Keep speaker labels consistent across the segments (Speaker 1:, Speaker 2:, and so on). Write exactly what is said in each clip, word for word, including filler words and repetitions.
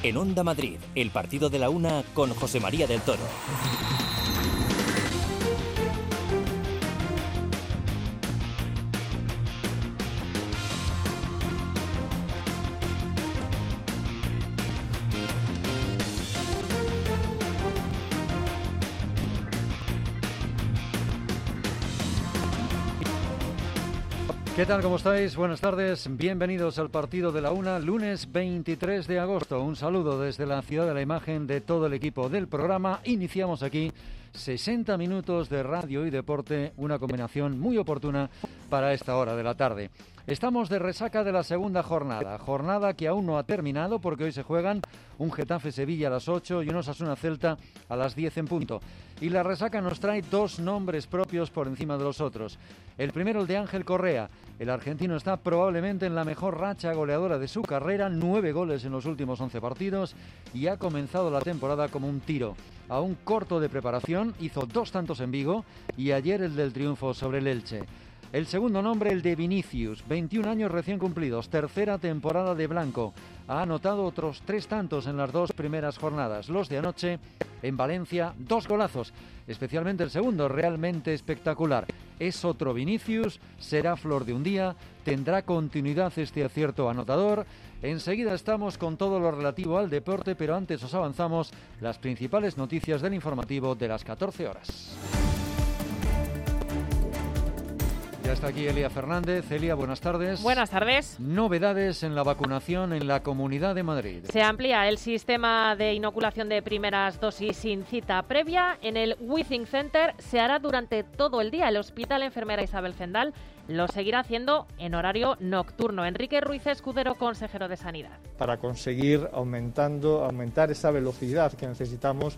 Speaker 1: En Onda Madrid, el partido de la una con José María del Toro.
Speaker 2: ¿Qué tal? ¿Cómo estáis? Buenas tardes. Bienvenidos al partido de la una, lunes veintitrés de agosto. Un saludo desde la Ciudad de la Imagen de todo el equipo del programa. Iniciamos aquí sesenta minutos de radio y deporte, una combinación muy oportuna para esta hora de la tarde. Estamos de resaca de la segunda jornada, jornada que aún no ha terminado porque hoy se juegan un Getafe-Sevilla a las ocho y un Osasuna-Celta a las diez en punto. Y la resaca nos trae dos nombres propios por encima de los otros. El primero, el de Ángel Correa. El argentino está probablemente en la mejor racha goleadora de su carrera, nueve goles en los últimos once partidos y ha comenzado la temporada como un tiro. Aún corto de preparación, hizo dos tantos en Vigo y ayer el del triunfo sobre el Elche. El segundo nombre, el de Vinicius, veintiún años recién cumplidos, tercera temporada de blanco. Ha anotado otros tres tantos en las dos primeras jornadas. Los de anoche, en Valencia, dos golazos, especialmente el segundo, realmente espectacular. Es otro Vinicius, será flor de un día, tendrá continuidad este acierto anotador. Enseguida estamos con todo lo relativo al deporte, pero antes os avanzamos las principales noticias del informativo de las catorce horas. Ya está aquí Elia Fernández. Elia, buenas tardes.
Speaker 3: Buenas tardes.
Speaker 2: Novedades en la vacunación en la Comunidad de Madrid.
Speaker 3: Se amplía el sistema de inoculación de primeras dosis sin cita previa. En el Withing Center se hará durante todo el día. El Hospital Enfermera Isabel Zendal lo seguirá haciendo en horario nocturno. Enrique Ruiz Escudero, consejero de Sanidad.
Speaker 4: Para conseguir aumentando, aumentar esa velocidad que necesitamos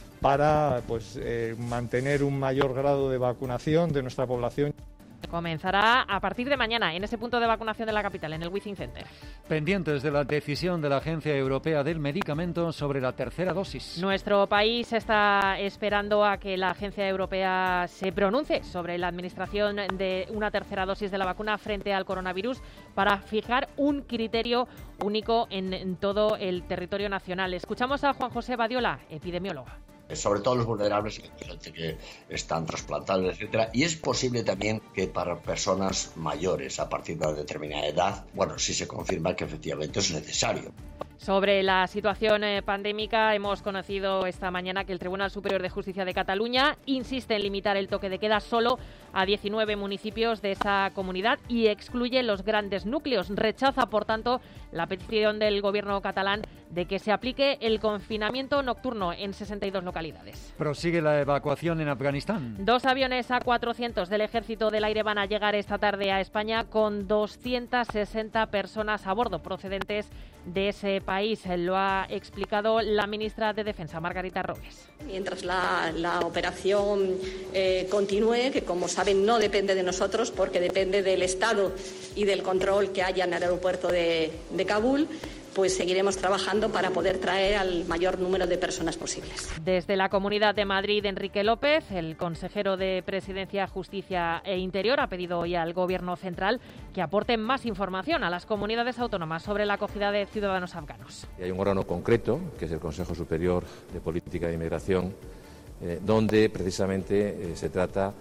Speaker 4: para pues, eh, mantener un mayor grado de vacunación de nuestra población.
Speaker 3: Comenzará a partir de mañana en ese punto de vacunación de la capital, en el Withing Center.
Speaker 2: Pendientes de la decisión de la Agencia Europea del Medicamento sobre la tercera dosis.
Speaker 3: Nuestro país está esperando a que la Agencia Europea se pronuncie sobre la administración de una tercera dosis de la vacuna frente al coronavirus para fijar un criterio único en, en todo el territorio nacional. Escuchamos a Juan José Badiola, epidemiólogo.
Speaker 5: Sobre todo los vulnerables, gente que están trasplantables, etcétera. Y es posible también que para personas mayores, a partir de una determinada edad, bueno, si se confirma que efectivamente es necesario.
Speaker 3: Sobre la situación eh, pandémica, hemos conocido esta mañana que el Tribunal Superior de Justicia de Cataluña insiste en limitar el toque de queda solo a diecinueve municipios de esa comunidad y excluye los grandes núcleos. Rechaza, por tanto, la petición del gobierno catalán de que se aplique el confinamiento nocturno en sesenta y dos localidades.
Speaker 2: Prosigue la evacuación en Afganistán.
Speaker 3: Dos aviones A cuatrocientos del Ejército del Aire van a llegar esta tarde a España con doscientas sesenta personas a bordo procedentes de ese país. Lo ha explicado la ministra de Defensa, Margarita Robles.
Speaker 6: Mientras la, la operación eh, continúe, que como saben no depende de nosotros porque depende del Estado y del control que haya en el aeropuerto de, de Kabul, pues seguiremos trabajando para poder traer al mayor número de personas posibles.
Speaker 3: Desde la Comunidad de Madrid, Enrique López, el consejero de Presidencia, Justicia e Interior, ha pedido hoy al Gobierno central que aporte más información a las comunidades autónomas sobre la acogida de ciudadanos afganos.
Speaker 7: Hay un órgano concreto, que es el Consejo Superior de Política de Inmigración, eh, donde precisamente eh, se trata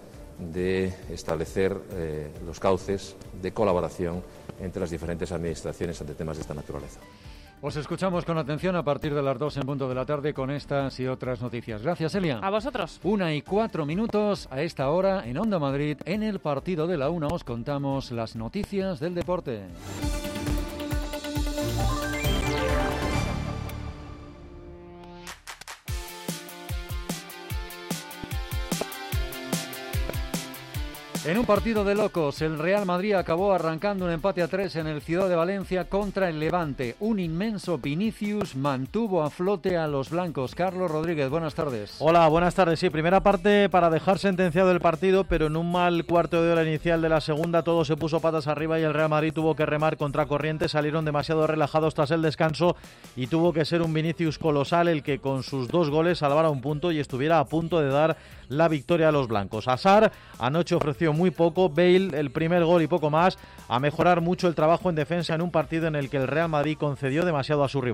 Speaker 7: de establecer eh, los cauces de colaboración entre las diferentes administraciones ante temas de esta naturaleza.
Speaker 2: Os escuchamos con atención a partir de las dos en punto de la tarde con estas y otras noticias. Gracias, Elia.
Speaker 3: A vosotros.
Speaker 2: Una y cuatro minutos a esta hora en Onda Madrid. En el partido de la una os contamos las noticias del deporte. En un partido de locos, el Real Madrid acabó arrancando un empate a tres en el Ciudad de Valencia contra el Levante. Un inmenso Vinicius mantuvo a flote a los blancos. Carlos Rodríguez, buenas tardes.
Speaker 8: Hola, buenas tardes. Sí, primera parte para dejar sentenciado el partido, pero en un mal cuarto de hora inicial de la segunda todo se puso patas arriba y el Real Madrid tuvo que remar contra corriente. Salieron demasiado relajados tras el descanso y tuvo que ser un Vinicius colosal el que con sus dos goles salvara un punto y estuviera a punto de dar la victoria a los blancos. Hazard anoche ofreció muy poco, Bale el primer gol y poco más, a mejorar mucho el trabajo en defensa en un partido en el que el Real Madrid concedió demasiado a su rival.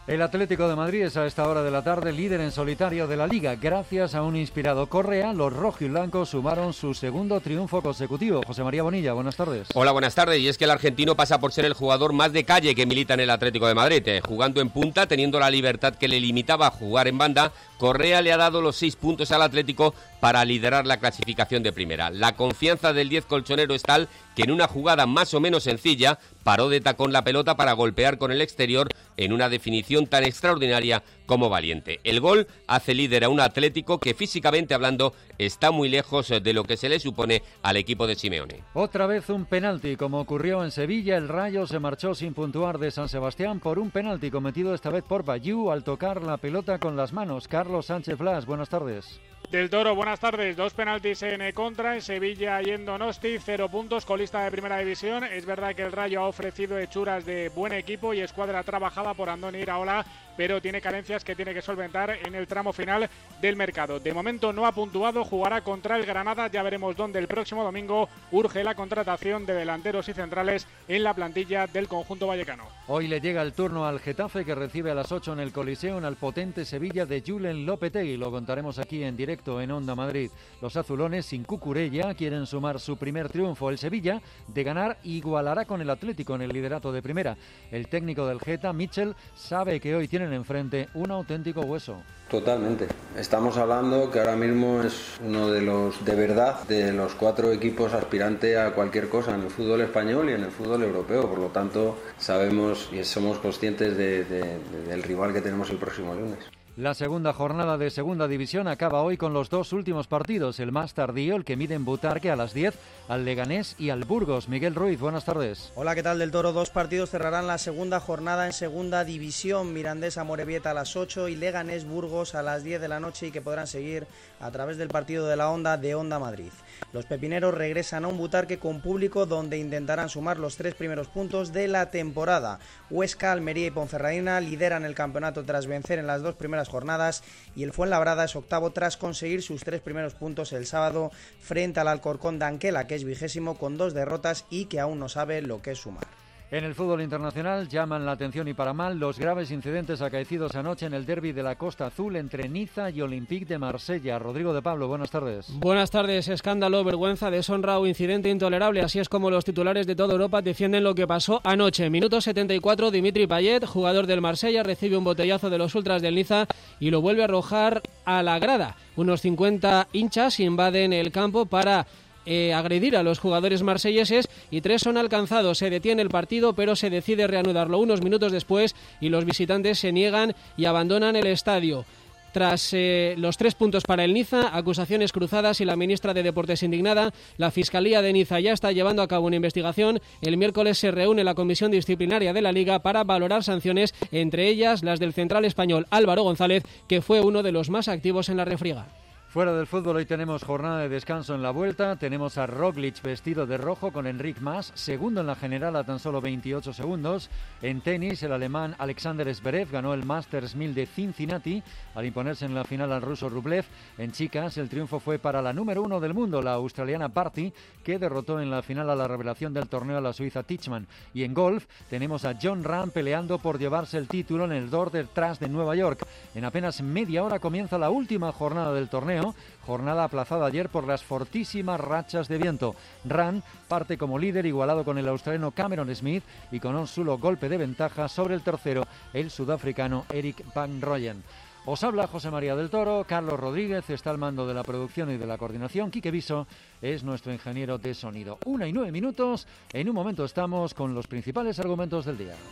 Speaker 2: El Atlético de Madrid es a esta hora de la tarde líder en solitario de la Liga. Gracias a un inspirado Correa, los rojiblancos sumaron su segundo triunfo consecutivo. José María Bonilla, buenas tardes.
Speaker 9: Hola, buenas tardes. Y es que el argentino pasa por ser el jugador más de calle que milita en el Atlético de Madrid. Eh, jugando en punta, teniendo la libertad que le limitaba a jugar en banda, Correa le ha dado los seis puntos al Atlético para liderar la clasificación de primera. La confianza del diez colchonero es tal que en una jugada más o menos sencilla paró de tacón la pelota para golpear con el exterior en una definición tan extraordinaria como valiente. El gol hace líder a un Atlético que físicamente hablando está muy lejos de lo que se le supone al equipo de Simeone.
Speaker 2: Otra vez un penalti, como ocurrió en Sevilla. El Rayo se marchó sin puntuar de San Sebastián por un penalti cometido esta vez por Bayú al tocar la pelota con las manos. Carlos Sánchez Blas, buenas tardes.
Speaker 10: Del Toro, buenas tardes. Dos penaltis en contra, en Sevilla y en Donosti, cero puntos, colista de primera división. Es verdad que el Rayo ha ofrecido hechuras de buen equipo y escuadra trabajada por Andoni Iraola, pero tiene carencias que tiene que solventar en el tramo final del mercado. De momento no ha puntuado, jugará contra el Granada, ya veremos dónde el próximo domingo. Urge la contratación de delanteros y centrales en la plantilla del conjunto vallecano.
Speaker 2: Hoy le llega el turno al Getafe, que recibe a las ocho en el Coliseo al potente Sevilla de Julen Lopetegui. Lo contaremos aquí en directo en Onda Madrid. Los azulones sin Cucurella quieren sumar su primer triunfo. El Sevilla, de ganar, igualará con el Atlético en el liderato de primera. El técnico del Geta, Michel, sabe que hoy tienen enfrente un auténtico hueso.
Speaker 11: Totalmente. Estamos hablando que ahora mismo es uno de los, de verdad, de los cuatro equipos aspirante a cualquier cosa en el fútbol español y en el fútbol europeo. Por lo tanto, sabemos y somos conscientes de, de, de, del rival que tenemos el próximo lunes.
Speaker 2: La segunda jornada de Segunda División acaba hoy con los dos últimos partidos. El más tardío, el que mide en Butarque a las diez, al Leganés y al Burgos. Miguel Ruiz, buenas tardes.
Speaker 12: Hola, ¿qué tal, Del Toro? Dos partidos cerrarán la segunda jornada en Segunda División. Mirandés Amorebieta a las ocho y Leganés Burgos a las diez de la noche, y que podrán seguir a través del partido de la Onda de Onda Madrid. Los pepineros regresan a un Butarque con público, donde intentarán sumar los tres primeros puntos de la temporada. Huesca, Almería y Ponferradina lideran el campeonato tras vencer en las dos primeras jornadas, y el Fuenlabrada es octavo tras conseguir sus tres primeros puntos el sábado frente al Alcorcón de Anquela, que es vigésimo con dos derrotas y que aún no sabe lo que es sumar.
Speaker 2: En el fútbol internacional llaman la atención y para mal los graves incidentes acaecidos anoche en el derbi de la Costa Azul entre Niza y Olympique de Marsella. Rodrigo de Pablo, buenas tardes.
Speaker 13: Buenas tardes. Escándalo, vergüenza, deshonra o incidente intolerable. Así es como los titulares de toda Europa defienden lo que pasó anoche. Minuto setenta y cuatro, Dimitri Payet, jugador del Marsella, recibe un botellazo de los ultras del Niza y lo vuelve a arrojar a la grada. Unos cincuenta hinchas invaden el campo para Eh, agredir a los jugadores marselleses y tres son alcanzados. Se detiene el partido, pero se decide reanudarlo unos minutos después y los visitantes se niegan y abandonan el estadio. Tras eh, los tres puntos para el Niza, acusaciones cruzadas y la ministra de Deportes indignada, la Fiscalía de Niza ya está llevando a cabo una investigación. El miércoles se reúne la Comisión Disciplinaria de la Liga para valorar sanciones, entre ellas las del central español Álvaro González, que fue uno de los más activos en la refriega.
Speaker 2: Fuera del fútbol, hoy tenemos jornada de descanso en la vuelta. Tenemos a Roglic vestido de rojo con Enric Mas, segundo en la general a tan solo veintiocho segundos. En tenis, el alemán Alexander Zverev ganó el Masters mil de Cincinnati al imponerse en la final al ruso Rublev. En chicas, el triunfo fue para la número uno del mundo, la australiana Barty, que derrotó en la final a la revelación del torneo a la suiza Teichmann. Y en golf, tenemos a Jon Rahm peleando por llevarse el título en el Dorder Trust de Nueva York. En apenas media hora comienza la última jornada del torneo. Jornada aplazada ayer por las fortísimas rachas de viento. Rahm parte como líder, igualado con el australiano Cameron Smith y con un solo golpe de ventaja sobre el tercero, el sudafricano Erik van Rooyen. Os habla José María del Toro. Carlos Rodríguez está al mando de la producción y de la coordinación. Quique Viso es nuestro ingeniero de sonido. Una y nueve minutos. En un momento estamos con los principales argumentos del día.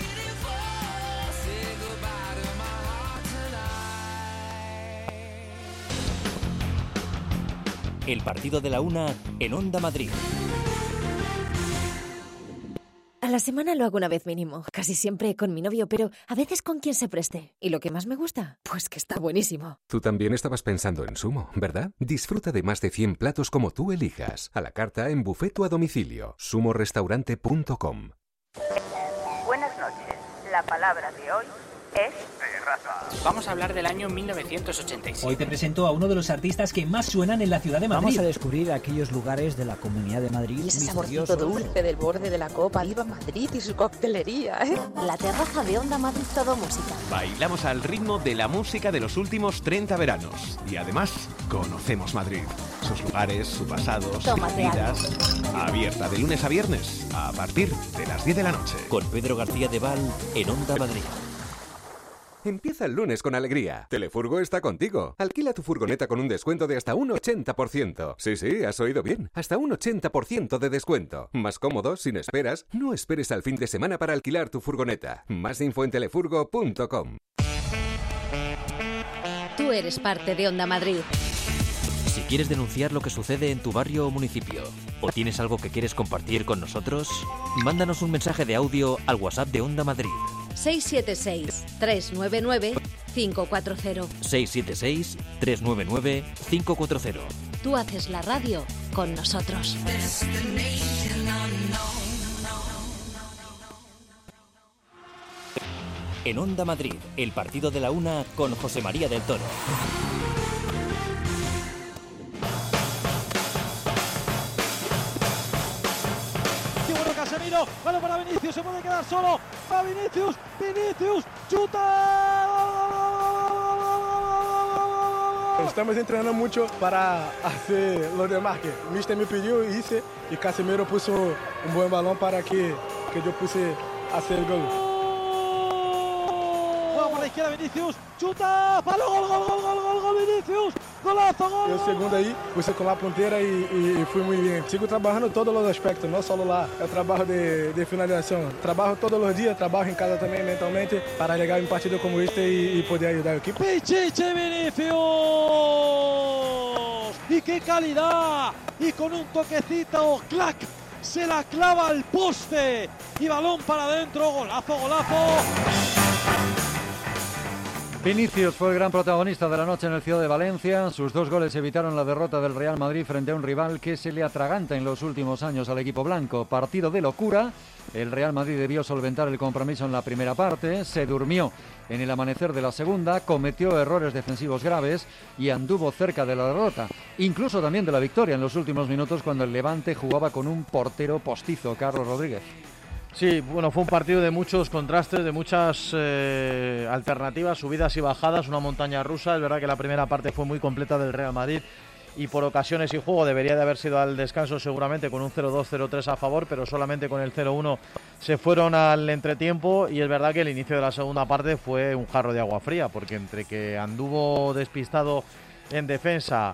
Speaker 1: El partido de la una en Onda Madrid.
Speaker 14: A la semana lo hago una vez mínimo, casi siempre con mi novio, pero a veces con quien se preste. ¿Y lo que más me gusta? Pues que está buenísimo.
Speaker 15: Tú también estabas pensando en Sumo, ¿verdad? Disfruta de más de cien platos como tú elijas, a la carta, en buffet o a domicilio. sumo restaurante punto com.
Speaker 16: Buenas noches. La palabra de hoy, es Terraza. Vamos a hablar del año mil novecientos ochenta y siete.
Speaker 17: Hoy te presento a uno de los artistas que más suenan en la ciudad de Madrid.
Speaker 18: Vamos a descubrir aquellos lugares de la Comunidad de Madrid.
Speaker 19: Y ese saborcito dulce del borde de la copa. ¡Viva Madrid y su coctelería! ¿eh?
Speaker 14: La terraza de Onda Madrid, todo música.
Speaker 20: Bailamos al ritmo de la música de los últimos treinta veranos. Y además, conocemos Madrid. Sus lugares, su pasado, sus vidas. Abierta de lunes a viernes, a partir de las diez de la noche.
Speaker 1: Con Pedro García de Val, en Onda Madrid.
Speaker 15: Empieza el lunes con alegría. Telefurgo está contigo. Alquila tu furgoneta con un descuento de hasta un ochenta por ciento. Sí, sí, has oído bien. Hasta un ochenta por ciento de descuento. Más cómodo, sin esperas. No esperes al fin de semana para alquilar tu furgoneta. Más info en telefurgo punto com.
Speaker 14: Tú eres parte de Onda Madrid.
Speaker 1: Si quieres denunciar lo que sucede en tu barrio o municipio, o tienes algo que quieres compartir con nosotros, mándanos un mensaje de audio al WhatsApp de Onda Madrid.
Speaker 14: seis siete seis, tres nueve nueve, cinco cuatro cero.
Speaker 1: seis siete seis, tres nueve nueve, cinco cuatro cero.
Speaker 14: Tú haces la radio con nosotros.
Speaker 1: En Onda Madrid, el partido de la una con José María del Toro.
Speaker 21: Casemiro, balón para Vinicius, se puede quedar solo, va Vinicius, Vinicius, chuta.
Speaker 22: Estamos entrenando mucho para hacer lo demás que Mister me pidió y hice, y Casemiro puso un buen balón para que, que yo puse a hacer el gol.
Speaker 21: Juega por la izquierda Vinicius, chuta, balón, gol, gol, gol, gol, gol, gol, Vinicius, golazo, gol.
Speaker 22: El segundo ahí, puse con la puntera y, y, y fui muy bien. Sigo trabajando en todos los aspectos, no solo lá, el trabajo de, de finalización. Trabajo todos los días, trabajo en casa también mentalmente para llegar a un partido como este y, y poder ayudar al equipo.
Speaker 21: Pichichi Vinicius, y qué calidad, y con un toquecito, clac, se la clava al poste, y balón para adentro, golazo, golazo.
Speaker 2: Vinicius fue el gran protagonista de la noche en el Ciudad de Valencia. Sus dos goles evitaron la derrota del Real Madrid frente a un rival que se le atraganta en los últimos años al equipo blanco. Partido de locura. El Real Madrid debió solventar el compromiso en la primera parte, se durmió en el amanecer de la segunda, cometió errores defensivos graves y anduvo cerca de la derrota, incluso también de la victoria en los últimos minutos cuando el Levante jugaba con un portero postizo, Carlos Rodríguez.
Speaker 8: Sí, bueno, fue un partido de muchos contrastes, de muchas eh, alternativas, subidas y bajadas, una montaña rusa. Es verdad que la primera parte fue muy completa del Real Madrid y por ocasiones y juego debería de haber sido al descanso seguramente con un cero dos cero tres a favor, pero solamente con el cero uno se fueron al entretiempo y es verdad que el inicio de la segunda parte fue un jarro de agua fría, porque entre que anduvo despistado en defensa,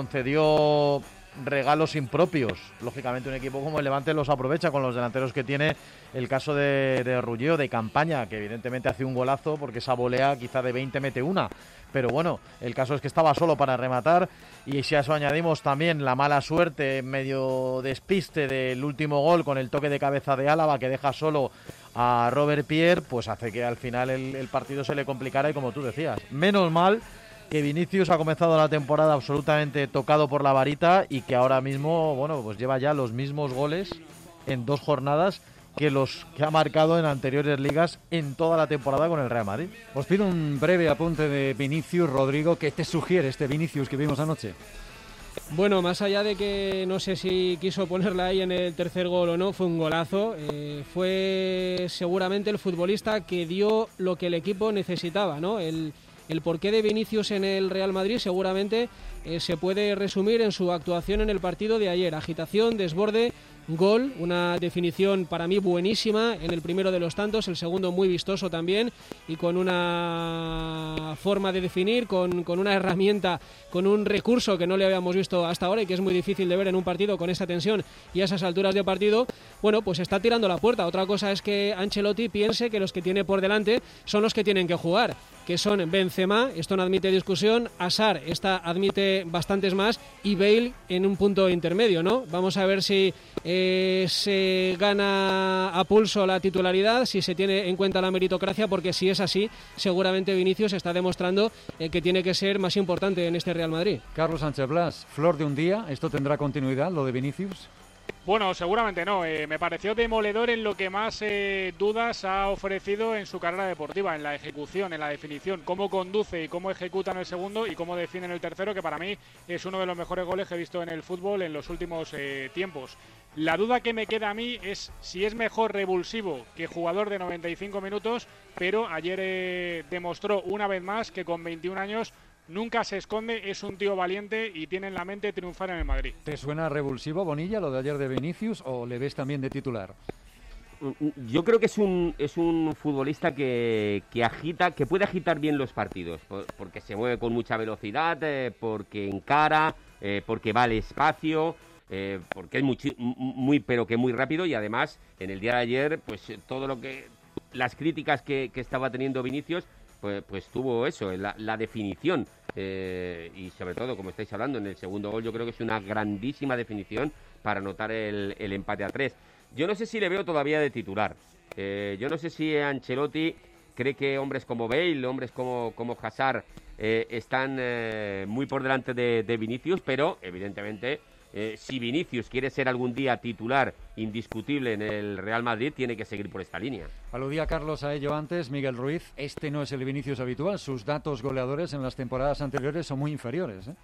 Speaker 8: concedió regalos impropios. Lógicamente un equipo como el Levante los aprovecha con los delanteros que tiene. El caso de, de Rullió, de Campaña, que evidentemente hace un golazo porque esa volea quizá de veinte mete una. Pero bueno, el caso es que estaba solo para rematar y si a eso añadimos también la mala suerte, medio despiste del último gol con el toque de cabeza de Álava que deja solo a Robert Pierre, pues hace que al final el, el partido se le complicara y como tú decías, menos mal que Vinicius ha comenzado la temporada absolutamente tocado por la varita y que ahora mismo, bueno, pues lleva ya los mismos goles en dos jornadas que los que ha marcado en anteriores ligas en toda la temporada con el Real Madrid.
Speaker 2: Os pido un breve apunte de Vinicius, Rodrigo. ¿Qué te sugiere este Vinicius que vimos anoche?
Speaker 13: Bueno, más allá de que no sé si quiso ponerla ahí en el tercer gol o no, fue un golazo. Eh, fue seguramente el futbolista que dio lo que el equipo necesitaba, ¿no? El, el porqué de Vinicius en el Real Madrid seguramente eh, se puede resumir en su actuación en el partido de ayer. Agitación, desborde, gol, una definición para mí buenísima en el primero de los tantos, el segundo muy vistoso también y con una forma de definir, con, con una herramienta, con un recurso que no le habíamos visto hasta ahora y que es muy difícil de ver en un partido con esa tensión y a esas alturas de partido. Bueno, pues está tirando la puerta. Otra cosa es que Ancelotti piense que los que tiene por delante son los que tienen que jugar, que son Benzema, esto no admite discusión, Hazard, esta admite bastantes más, y Bale en un punto intermedio, ¿no? Vamos a ver si eh, se gana a pulso la titularidad, si se tiene en cuenta la meritocracia, porque si es así, seguramente Vinicius está demostrando eh, que tiene que ser más importante en este Real Madrid.
Speaker 2: Carlos Sánchez Blas, flor de un día, ¿esto tendrá continuidad, lo de Vinicius?
Speaker 10: Bueno, seguramente no. Eh, me pareció demoledor en lo que más eh, dudas ha ofrecido en su carrera deportiva, en la ejecución, en la definición, cómo conduce y cómo ejecuta en el segundo y cómo define en el tercero, que para mí es uno de los mejores goles que he visto en el fútbol en los últimos eh, tiempos. La duda que me queda a mí es si es mejor revulsivo que jugador de noventa y cinco minutos, pero ayer eh, demostró una vez más que con veintiún años nunca se esconde, es un tío valiente y tiene en la mente triunfar en el Madrid.
Speaker 2: ¿Te suena revulsivo, Bonilla, lo de ayer de Vinicius, o le ves también de titular?
Speaker 9: Yo creo que es un es un futbolista que, que agita, que puede agitar bien los partidos, por, porque se mueve con mucha velocidad, eh, porque encara, eh, porque va al espacio, eh, porque es muy, muy, pero que muy rápido, y además en el día de ayer, pues todo lo que las críticas que, que estaba teniendo Vinicius, pues, pues tuvo eso, la, la definición. Eh, y sobre todo, como estáis hablando, en el segundo gol yo creo que es una grandísima definición para anotar el, el empate a tres. Yo no sé si le veo todavía de titular. Eh, yo no sé si Ancelotti cree que hombres como Bale, hombres como, como Hazard eh, están eh, muy por delante de, de Vinicius, pero evidentemente eh, si Vinicius quiere ser algún día titular indiscutible en el Real Madrid, tiene que seguir por esta línea.
Speaker 2: Aludía Carlos a ello antes, Miguel Ruiz. Este no es el Vinicius habitual. Sus datos goleadores en las temporadas anteriores son muy inferiores, ¿eh?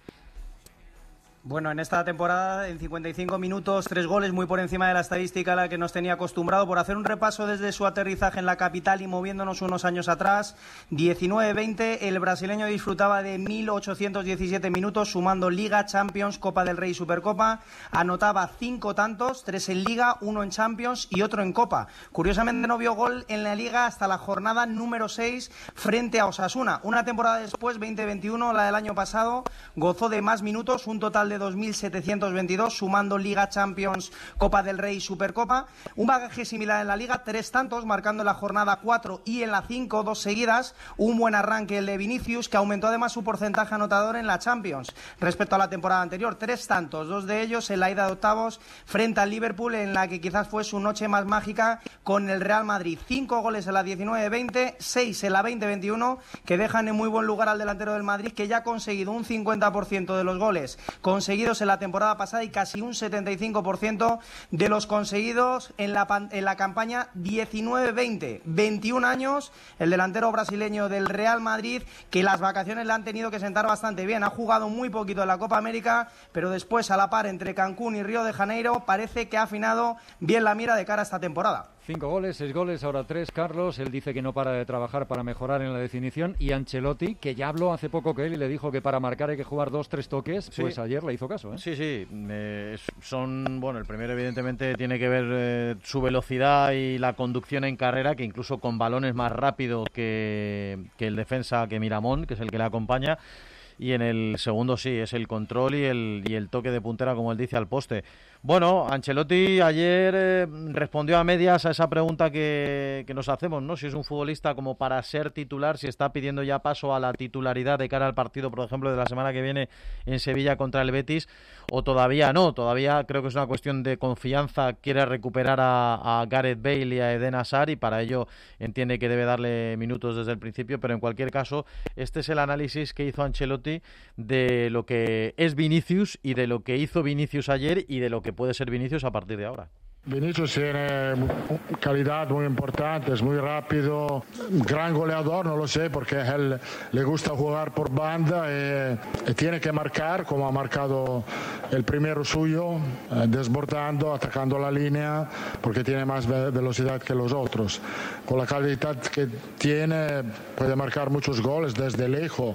Speaker 12: Bueno, en esta temporada, en cincuenta y cinco minutos, tres goles, muy por encima de la estadística a la que nos tenía acostumbrado. Por hacer un repaso desde su aterrizaje en la capital y moviéndonos unos años atrás, diecinueve veinte, el brasileño disfrutaba de mil ochocientos diecisiete minutos, sumando Liga, Champions, Copa del Rey y Supercopa. Anotaba cinco tantos, tres en Liga, uno en Champions y otro en Copa. Curiosamente no vio gol en la Liga hasta la jornada número seis frente a Osasuna. Una temporada después, veinte veintiuno, la del año pasado, gozó de más minutos, un total de dos mil setecientos veintidós, sumando Liga, Champions, Copa del Rey y Supercopa. Un bagaje similar en la Liga, tres tantos, marcando en la jornada cuatro y en la cinco, dos seguidas. Un buen arranque el de Vinicius, que aumentó además su porcentaje anotador en la Champions respecto a la temporada anterior. Tres tantos, dos de ellos en la ida de octavos frente al Liverpool, en la que quizás fue su noche más mágica con el Real Madrid. Cinco goles en la diecinueve veinte, seis en la veinte veintiuno, que dejan en muy buen lugar al delantero del Madrid, que ya ha conseguido un cincuenta por ciento de los goles conseguidos en la temporada pasada y casi un setenta y cinco por ciento de los conseguidos en la, en la campaña diecinueve veinte. veintiún años, el delantero brasileño del Real Madrid, que las vacaciones le han tenido que sentar bastante bien. Ha jugado muy poquito en la Copa América, pero después, a la par entre Cancún y Río de Janeiro, parece que ha afinado bien la mira de cara a esta temporada.
Speaker 2: Cinco goles, seis goles, ahora tres, Carlos. Él dice que no para de trabajar para mejorar en la definición. Y Ancelotti, que ya habló hace poco que él y le dijo que para marcar hay que jugar dos, tres toques, sí. Pues ayer le hizo caso, ¿eh?
Speaker 8: Sí, sí. Eh, son, bueno, el primero evidentemente tiene que ver eh, su velocidad y la conducción en carrera, que incluso con balones más rápido que, que el defensa, que Miramón, que es el que le acompaña. Y en el segundo sí, es el control y el, y el toque de puntera, como él dice, al poste. Bueno, Ancelotti ayer eh, respondió a medias a esa pregunta que, que nos hacemos, ¿no? Si es un futbolista como para ser titular, si está pidiendo ya paso a la titularidad de cara al partido, por ejemplo, de la semana que viene en Sevilla contra el Betis, o todavía no. Todavía creo que es una cuestión de confianza. Quiere recuperar a, a Gareth Bale y a Eden Hazard, y para ello entiende que debe darle minutos desde el principio, pero en cualquier caso, este es el análisis que hizo Ancelotti de lo que es Vinicius y de lo que hizo Vinicius ayer y de lo que puede ser Vinicius a partir de ahora.
Speaker 4: Vinicius tiene calidad muy importante, es muy rápido, gran goleador, no lo sé, porque a él le gusta jugar por banda y, y tiene que marcar, como ha marcado el primero suyo, eh, desbordando, atacando la línea, porque tiene más ve- velocidad que los otros. Con la calidad que tiene, puede marcar muchos goles desde lejos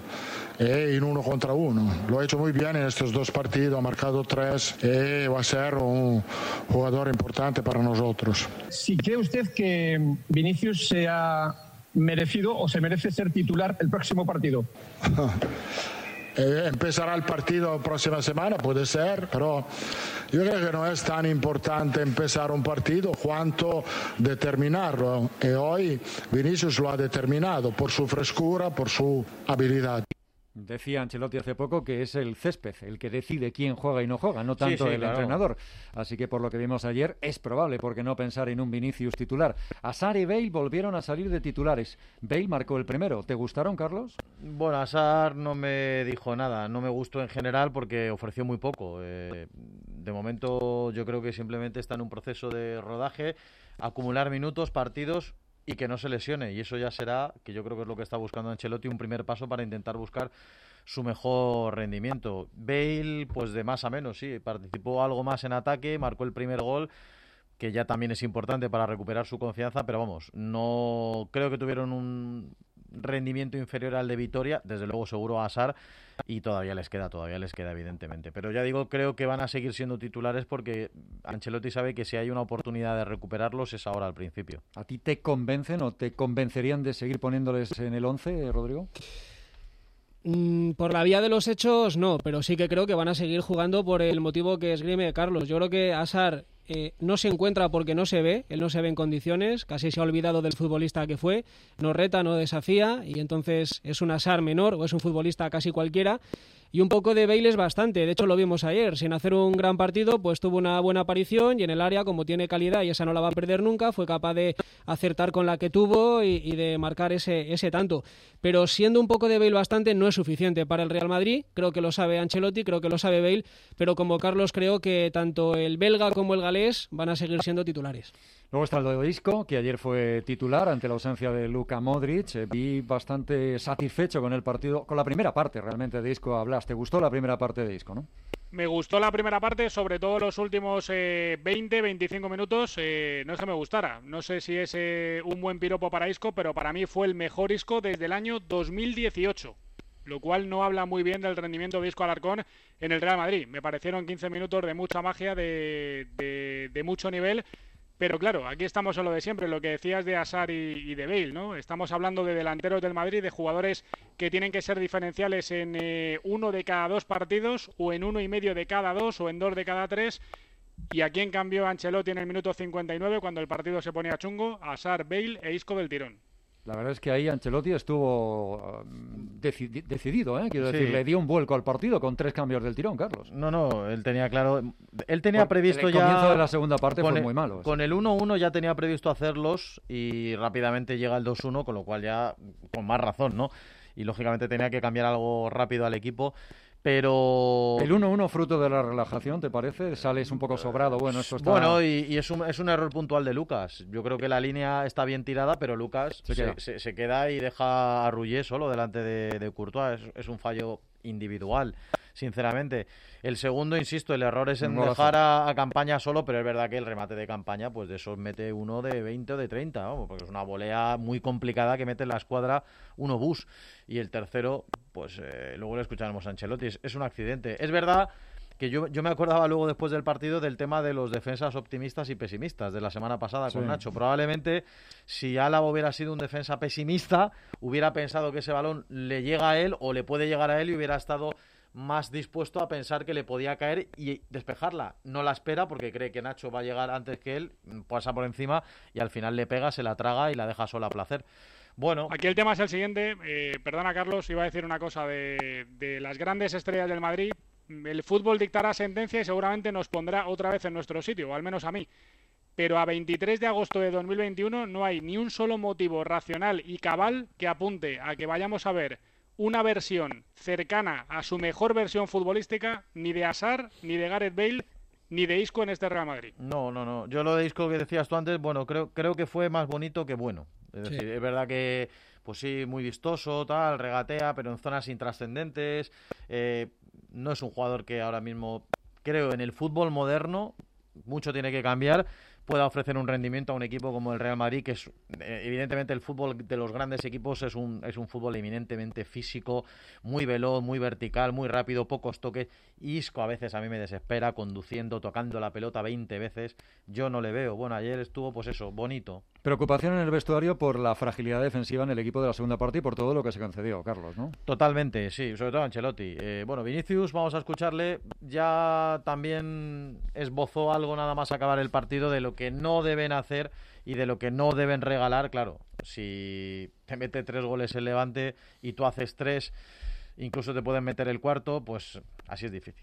Speaker 4: y en uno contra uno. Lo ha hecho muy bien en estos dos partidos, ha marcado tres y va a ser un jugador importante para nosotros.
Speaker 5: Si cree usted que Vinicius se ha merecido o se merece ser titular el próximo partido.
Speaker 4: Eh, empezará el partido la próxima semana, puede ser, pero yo creo que no es tan importante empezar un partido cuanto determinarlo. Y hoy Vinicius lo ha determinado por su frescura, por su habilidad.
Speaker 2: Decía Ancelotti hace poco que es el césped el que decide quién juega y no juega, no tanto sí, sí, el claro. entrenador. Así que por lo que vimos ayer, es probable, ¿por qué no pensar en un Vinicius titular? Hazard y Bale volvieron a salir de titulares. Bale marcó el primero. ¿Te gustaron, Carlos?
Speaker 8: Bueno, Hazard no me dijo nada. No me gustó en general porque ofreció muy poco. Eh, de momento yo creo que simplemente está en un proceso de rodaje, acumular minutos, partidos y que no se lesione, y eso ya será, que yo creo que es lo que está buscando Ancelotti, un primer paso para intentar buscar su mejor rendimiento. Bale, pues de más a menos, sí, participó algo más en ataque, marcó el primer gol, que ya también es importante para recuperar su confianza, pero vamos, no creo que tuvieron un rendimiento inferior al de Vitoria, desde luego seguro a Hazard, y todavía les queda, todavía les queda evidentemente, pero ya digo, creo que van a seguir siendo titulares porque Ancelotti sabe que si hay una oportunidad de recuperarlos es ahora al principio.
Speaker 2: ¿A ti te convencen o te convencerían de seguir poniéndoles en el once, Rodrigo?
Speaker 13: Mm, por la vía de los hechos no, pero sí que creo que van a seguir jugando por el motivo que esgrime Carlos. Yo creo que Hazard eh, no se encuentra porque no se ve, él no se ve en condiciones, casi se ha olvidado del futbolista que fue, no reta, no desafía, y entonces es un Hazard menor o es un futbolista casi cualquiera. Y un poco de Bale es bastante, de hecho lo vimos ayer, sin hacer un gran partido, pues tuvo una buena aparición y en el área, como tiene calidad y esa no la va a perder nunca, fue capaz de acertar con la que tuvo y, y de marcar ese, ese tanto. Pero siendo un poco de Bale bastante, no es suficiente para el Real Madrid, creo que lo sabe Ancelotti, creo que lo sabe Bale, pero como Carlos creo que tanto el belga como el galés van a seguir siendo titulares.
Speaker 2: Luego está el de Isco, que ayer fue titular ante la ausencia de Luka Modric. Eh, vi bastante satisfecho con el partido, con la primera parte realmente de Isco. Hablas, ¿te gustó la primera parte de Isco, no?
Speaker 10: Me gustó la primera parte, sobre todo los últimos eh, veinte, veinticinco minutos. Eh, no es que me gustara, no sé si es eh, un buen piropo para Isco, pero para mí fue el mejor Isco desde el año dos mil dieciocho. Lo cual no habla muy bien del rendimiento de Isco Alarcón en el Real Madrid. Me parecieron quince minutos de mucha magia, de, de, de mucho nivel. Pero claro, aquí estamos en lo de siempre, lo que decías de Hazard y, y de Bale, ¿no? Estamos hablando de delanteros del Madrid, de jugadores que tienen que ser diferenciales en eh, uno de cada dos partidos, o en uno y medio de cada dos, o en dos de cada tres. Y aquí en cambio Ancelotti en el minuto cincuenta y nueve, cuando el partido se ponía chungo, Hazard, Bale e Isco del tirón.
Speaker 2: La verdad es que ahí Ancelotti estuvo deci- decidido, ¿eh? Quiero
Speaker 8: Sí.
Speaker 2: decir, le dio un vuelco al partido con tres cambios del tirón, Carlos.
Speaker 8: No, no, él tenía claro, él tenía
Speaker 2: Porque
Speaker 8: previsto
Speaker 2: el
Speaker 8: ya...
Speaker 2: comienzo de la segunda parte fue
Speaker 8: el,
Speaker 2: muy malo.
Speaker 8: Con el uno uno ya tenía previsto hacerlos y rápidamente llega el dos uno, con lo cual ya con más razón, ¿no? Y lógicamente tenía que cambiar algo rápido al equipo. Pero...
Speaker 2: El uno uno fruto de la relajación, ¿te parece? Sales un poco sobrado. Bueno, esto está...
Speaker 8: Bueno, y, y es, un, es un error puntual de Lucas. Yo creo que la línea está bien tirada, pero Lucas se,
Speaker 2: Se queda,
Speaker 8: se, se queda y deja a Rullier solo delante de, de Courtois. Es, es un fallo individual, sinceramente. El segundo, insisto, el error es en
Speaker 2: Un
Speaker 8: dejar a, a Campaña solo, pero es verdad que el remate de Campaña, pues de esos mete uno de veinte o de treinta, ¿no? Porque es una volea muy complicada que mete en la escuadra uno bus. Y el tercero, pues eh, luego le escucharemos a Ancelotti. Es, es un accidente. Es verdad que yo, yo me acordaba luego después del partido del tema de los defensas optimistas y pesimistas de la semana pasada con
Speaker 2: Sí.
Speaker 8: Nacho. Probablemente si Álava hubiera sido un defensa pesimista, hubiera pensado que ese balón le llega a él o le puede llegar a él y hubiera estado más dispuesto a pensar que le podía caer y despejarla. No la espera porque cree que Nacho va a llegar antes que él, pasa por encima y al final le pega, se la traga y la deja sola a placer. Bueno,
Speaker 10: aquí el tema es el siguiente. Eh, perdona, Carlos, iba a decir una cosa de, de las grandes estrellas del Madrid. El fútbol dictará sentencia y seguramente nos pondrá otra vez en nuestro sitio, o al menos a mí. Pero a veintitrés de agosto de dos mil veintiuno no hay ni un solo motivo racional y cabal que apunte a que vayamos a ver una versión cercana a su mejor versión futbolística, ni de Hazard, ni de Gareth Bale, ni de Isco en este Real Madrid.
Speaker 8: No, no, no. Yo lo de Isco que decías tú antes, bueno, creo, creo que fue más bonito que bueno. Es decir, sí. Es verdad que, pues sí, muy vistoso, tal, regatea, pero en zonas intrascendentes. Eh, no es un jugador que ahora mismo, creo, en el fútbol moderno, mucho tiene que cambiar, pueda ofrecer un rendimiento a un equipo como el Real Madrid, que es, evidentemente, el fútbol de los grandes equipos es un, es un fútbol eminentemente físico, muy veloz, muy vertical, muy rápido, pocos toques. Isco a veces a mí me desespera, conduciendo, tocando la pelota veinte veces. Yo no le veo. Bueno, ayer estuvo, pues eso, bonito.
Speaker 2: Preocupación en el vestuario por la fragilidad defensiva en el equipo de la segunda parte y por todo lo que se concedió, Carlos, ¿no?
Speaker 8: Totalmente, sí, sobre todo Ancelotti. Eh, bueno, Vinicius, vamos a escucharle. Ya también esbozó algo nada más acabar el partido de lo que no deben hacer y de lo que no deben regalar. Claro, si te mete tres goles el Levante y tú haces tres, incluso te pueden meter el cuarto, pues así es difícil.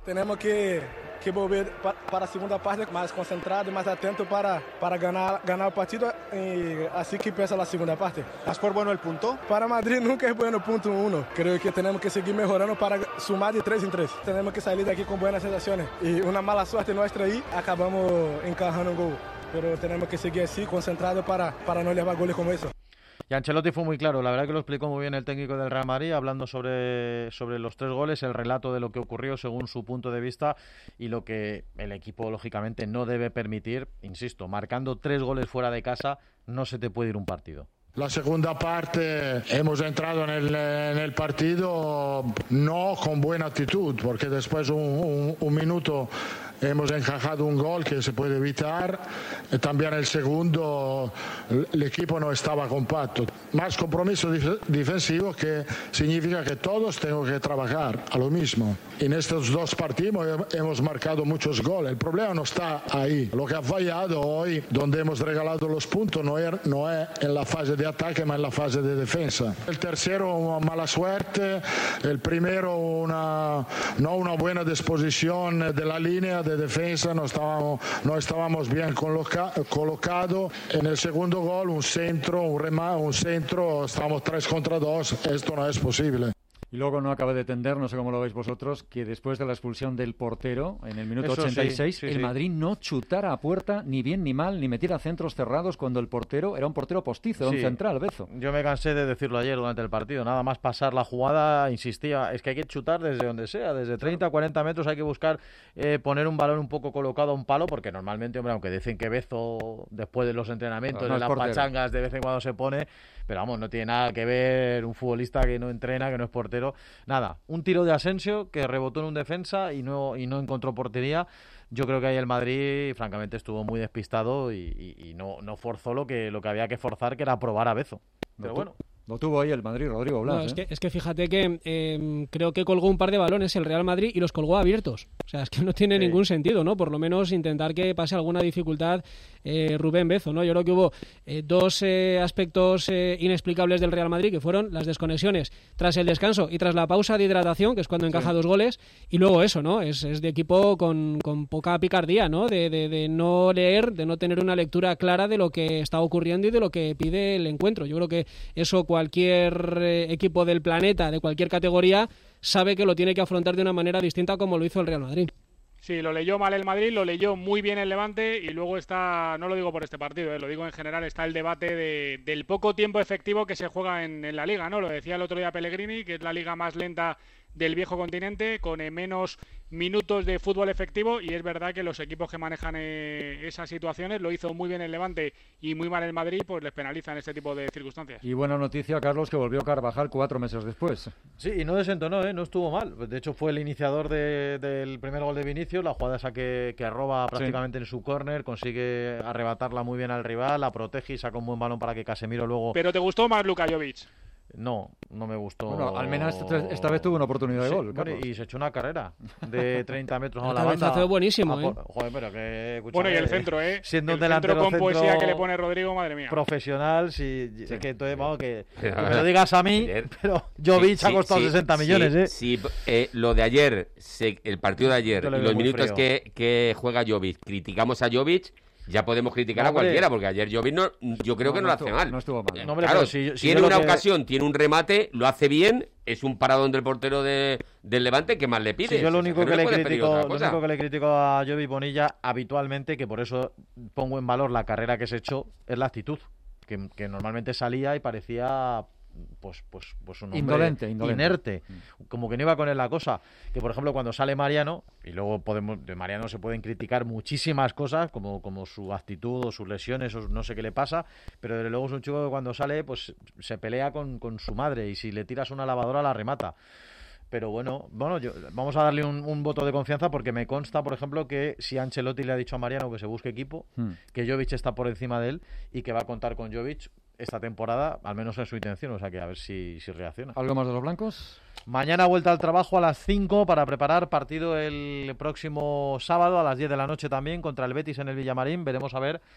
Speaker 22: Tenemos que, que volver pa, para a segunda parte mais concentrado e mais atento para, para ganhar, ganhar o partido e assim que empieza a segunda parte.
Speaker 6: ¿Es por bueno el punto?
Speaker 22: Para Madrid nunca es bueno punto uno. Creo que tenemos que seguir mejorando para sumar de tres en tres. Tenemos que salir de aquí con buenas sensaciones y una mala suerte nuestra ahí, acabamos encajando un gol. Pero tenemos que seguir así, concentrados para, para no llevar goles como eso.
Speaker 8: Y Ancelotti fue muy claro, la verdad que lo explicó muy bien el técnico del Real Madrid, hablando sobre, sobre los tres goles, el relato de lo que ocurrió según su punto de vista y lo que el equipo lógicamente no debe permitir. Insisto, marcando tres goles fuera de casa no se te puede ir un partido.
Speaker 4: La segunda parte hemos entrado en el, en el partido no con buena actitud, porque después un, un, un minuto hemos encajado un gol que se puede evitar. También el segundo el equipo no estaba compacto. Más compromiso dif- defensivo que significa que todos tenemos que trabajar a lo mismo. En estos dos partidos hemos marcado muchos goles. El problema no está ahí. Lo que ha fallado hoy, donde hemos regalado los puntos, no es, no es en la fase de ataque, ma en la fase de defensa. El tercero, una mala suerte. El primero, una, no una buena disposición de la línea de defensa, no estábamos, no estábamos bien coloca, colocados. En el segundo gol, un centro, un remate, un centro, estamos tres contra dos. Esto no es posible.
Speaker 2: Y luego no acaba de tender, no sé cómo lo veis vosotros, que después de la expulsión del portero en el minuto
Speaker 8: Eso
Speaker 2: ochenta y seis,
Speaker 8: sí, sí,
Speaker 2: el
Speaker 8: sí.
Speaker 2: Madrid no chutara a puerta ni bien ni mal, ni metiera centros cerrados cuando el portero era un portero postizo, era
Speaker 8: Sí.
Speaker 2: un central, Bezo.
Speaker 8: Yo me cansé de decirlo ayer durante el partido, nada más pasar la jugada, insistía, es que hay que chutar desde donde sea, desde treinta a cuarenta metros hay que buscar eh, poner un balón un poco colocado a un palo, porque normalmente, hombre, aunque dicen que Bezo después de los entrenamientos,
Speaker 2: No, no
Speaker 8: de
Speaker 2: es
Speaker 8: las
Speaker 2: portero.
Speaker 8: pachangas, de vez en cuando se pone, pero vamos, no tiene nada que ver un futbolista que no entrena, que no es portero, nada, un tiro de Asensio que rebotó en un defensa y no, y no encontró portería. Yo creo que ahí el Madrid, francamente, estuvo muy despistado y, y, y no, no forzó lo que, lo que había que forzar, que era probar a Bezo. Pero
Speaker 2: Lo tu-
Speaker 8: bueno.
Speaker 2: Lo tuvo ahí el Madrid, Rodrigo Blas.
Speaker 13: No,
Speaker 2: ¿eh?
Speaker 13: es, que, es que fíjate que eh, creo que colgó un par de balones el Real Madrid y los colgó abiertos. O sea, es que no tiene
Speaker 8: Sí.
Speaker 13: ningún sentido, ¿no? Por lo menos intentar que pase alguna dificultad eh, Rubén Bezo, ¿no? Yo creo que hubo eh, dos eh, aspectos eh, inexplicables del Real Madrid, que fueron las desconexiones tras el descanso y tras la pausa de hidratación, que es cuando encaja
Speaker 2: Sí.
Speaker 13: dos goles, y luego eso, ¿no? Es, es de equipo con, con poca picardía, ¿no? De, de, de no leer, de no tener una lectura clara de lo que está ocurriendo y de lo que pide el encuentro. Yo creo que eso cualquier eh, equipo del planeta, de cualquier categoría, sabe que lo tiene que afrontar de una manera distinta como lo hizo el Real Madrid.
Speaker 10: Sí, lo leyó mal el Madrid, lo leyó muy bien el Levante y luego está, no lo digo por este partido, eh, lo digo en general, está el debate de, del poco tiempo efectivo que se juega en, en la Liga, ¿no? Lo decía el otro día Pellegrini, que es la liga más lenta del viejo continente, con eh, menos minutos de fútbol efectivo, y es verdad que los equipos que manejan eh, esas situaciones, lo hizo muy bien el Levante y muy mal el Madrid, pues les penalizan este tipo de circunstancias.
Speaker 2: Y buena noticia, Carlos, que volvió Carvajal cuatro meses después.
Speaker 8: Sí, y no desentonó, ¿eh? No estuvo mal. De hecho, fue el iniciador de, del primer gol de Vinicius, la jugada esa que, que roba prácticamente sí. en su córner, consigue arrebatarla muy bien al rival, la protege y saca un buen balón para que Casemiro luego...
Speaker 10: ¿Pero te gustó más Luka Jovic?
Speaker 8: No, no me gustó.
Speaker 2: Bueno, al menos esta, esta vez tuvo una oportunidad de
Speaker 8: sí,
Speaker 2: gol.
Speaker 8: Bueno, y se echó una carrera de treinta metros a la
Speaker 13: banda. El cabezazo es buenísimo,
Speaker 8: ah,
Speaker 13: ¿eh?
Speaker 8: por, joder, pero que... Escucha,
Speaker 10: Bueno, y el centro, ¿eh?
Speaker 8: Siendo
Speaker 10: el
Speaker 8: un delantero
Speaker 10: centro con
Speaker 8: centro
Speaker 10: poesía que le pone Rodrigo, madre mía.
Speaker 8: Profesional, si, sí. Es que entonces, vamos, que, que
Speaker 9: me
Speaker 8: lo digas a mí,
Speaker 9: ayer,
Speaker 8: pero Jovic
Speaker 9: sí,
Speaker 8: ha costado
Speaker 9: sí,
Speaker 8: sesenta millones,
Speaker 9: sí,
Speaker 8: ¿eh?
Speaker 9: Sí, eh, lo de ayer, se, el partido de ayer y los minutos que, que juega Jovic, criticamos a Jovic... Ya podemos criticar
Speaker 8: no,
Speaker 9: a cualquiera, porque ayer Jovic no, yo creo
Speaker 2: no,
Speaker 9: que no,
Speaker 2: no
Speaker 9: lo
Speaker 2: estuvo,
Speaker 9: hace mal.
Speaker 2: No estuvo mal.
Speaker 8: No, hombre,
Speaker 9: claro,
Speaker 8: si, si
Speaker 9: tiene una
Speaker 8: que...
Speaker 9: ocasión, tiene un remate, lo hace bien, es un paradón del portero de, del Levante, ¿qué más le pide?
Speaker 8: Sí, yo lo único, que,
Speaker 9: no
Speaker 8: le
Speaker 9: le
Speaker 8: critico, lo único que le critico a Jovic Bonilla habitualmente, que por eso pongo en valor la carrera que se echó, es la actitud. Que, que normalmente salía y parecía... pues pues pues un hombre
Speaker 2: indolente, indolente.
Speaker 8: inerte, como que no iba con él la cosa, que por ejemplo cuando sale Mariano, y luego podemos de Mariano se pueden criticar muchísimas cosas como, como su actitud o sus lesiones o no sé qué le pasa, pero desde luego es un chico que cuando sale pues se pelea con, con su madre y si le tiras una lavadora la remata. Pero bueno, bueno yo, vamos a darle un, un voto de confianza porque me consta, por ejemplo, que si Ancelotti le ha dicho a Mariano que se busque equipo, hmm. que Jovic está por encima de él y que va a contar con Jovic esta temporada, al menos es su intención, o sea que a ver si, si reacciona.
Speaker 2: ¿Algo más de los blancos?
Speaker 8: Mañana vuelta al trabajo a las cinco para preparar partido el próximo sábado a las diez de la noche también contra el Betis en el Villamarín. Veremos a ver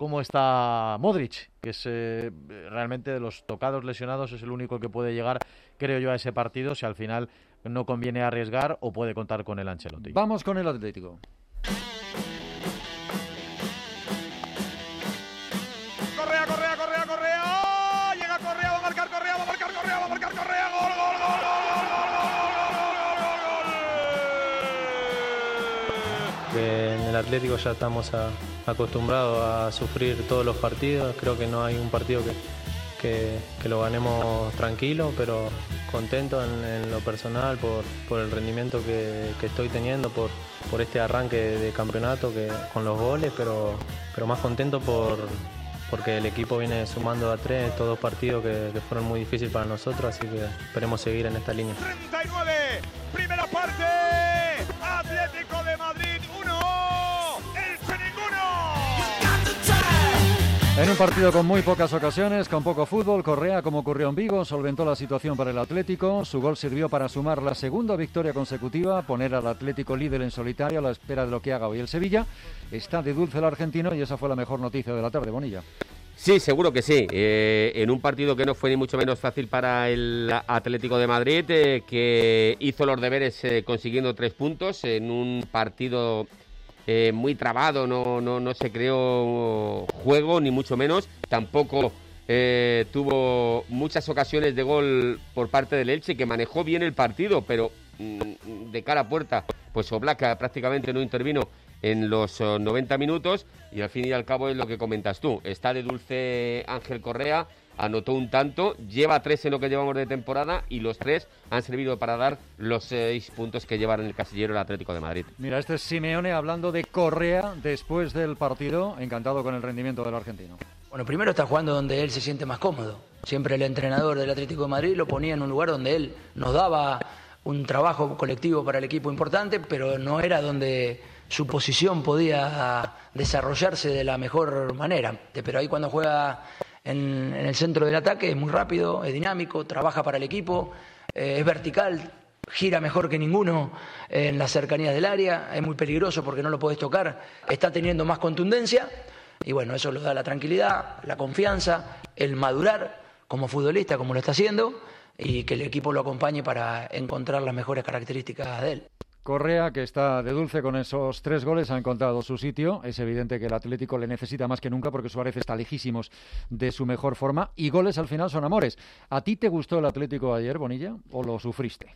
Speaker 8: cómo está Modric, que es eh, realmente de los tocados lesionados es el único que puede llegar, creo yo, a ese partido si al final no conviene arriesgar o puede contar con el Ancelotti.
Speaker 2: Vamos con el Atlético.
Speaker 6: Correa, Correa, Correa, Correa. Llega Correa, va a marcar Correa, va a marcar Correa, va a marcar Correa. Gol, gol, gol, gol, gol, gol, gol, gol, gol.
Speaker 7: Que en el Atlético ya estamos a, acostumbrados a sufrir todos los partidos. Creo que no hay un partido que, que, que lo ganemos tranquilo, pero contento en, en lo personal por, por el rendimiento que, que estoy teniendo, por, por este arranque de campeonato que, con los goles, pero, pero más contento por, porque el equipo viene sumando a tres estos dos partidos que, que fueron muy difíciles para nosotros, así que esperemos seguir en esta línea.
Speaker 6: treinta y nueve, primera parte, Atlético de Madrid uno, Elche ninguno.
Speaker 2: En un partido con muy pocas ocasiones, con poco fútbol, Correa, como ocurrió en Vigo, solventó la situación para el Atlético. Su gol sirvió para sumar la segunda victoria consecutiva, poner al Atlético líder en solitario a la espera de lo que haga hoy el Sevilla. Está de dulce el argentino y esa fue la mejor noticia de la tarde, Bonilla.
Speaker 9: Sí, seguro que sí. Eh, en un partido que no fue ni mucho menos fácil para el Atlético de Madrid, eh, que hizo los deberes eh, consiguiendo tres puntos en un partido eh, muy trabado, no, no, no se creó juego, ni mucho menos. Tampoco eh, tuvo muchas ocasiones de gol por parte del Elche, que manejó bien el partido, pero mm, de cara a puerta, pues Oblak prácticamente no intervino en los uh, noventa minutos, y al fin y al cabo es lo que comentas tú. Está de dulce Ángel Correa, anotó un tanto, lleva tres en lo que llevamos de temporada y los tres han servido para dar los seis puntos que llevan en el casillero el Atlético de Madrid.
Speaker 2: Mira, este es Simeone hablando de Correa después del partido, encantado con el rendimiento del argentino.
Speaker 23: Bueno, primero está jugando donde él se siente más cómodo. Siempre el entrenador del Atlético de Madrid lo ponía en un lugar donde él nos daba un trabajo colectivo para el equipo importante, pero no era donde su posición podía desarrollarse de la mejor manera. Pero ahí cuando juega en, en el centro del ataque es muy rápido, es dinámico, trabaja para el equipo, eh, es vertical, gira mejor que ninguno en las cercanías del área, es muy peligroso porque no lo podés tocar, está teniendo más contundencia y bueno, eso lo da la tranquilidad, la confianza, el madurar como futbolista, como lo está haciendo, y que el equipo lo acompañe para encontrar las mejores características de él.
Speaker 2: Correa, que está de dulce con esos tres goles, ha encontrado su sitio. Es evidente que el Atlético le necesita más que nunca porque Suárez está lejísimos de su mejor forma y goles al final son amores. ¿A ti te gustó el Atlético ayer, Bonilla, o lo sufriste?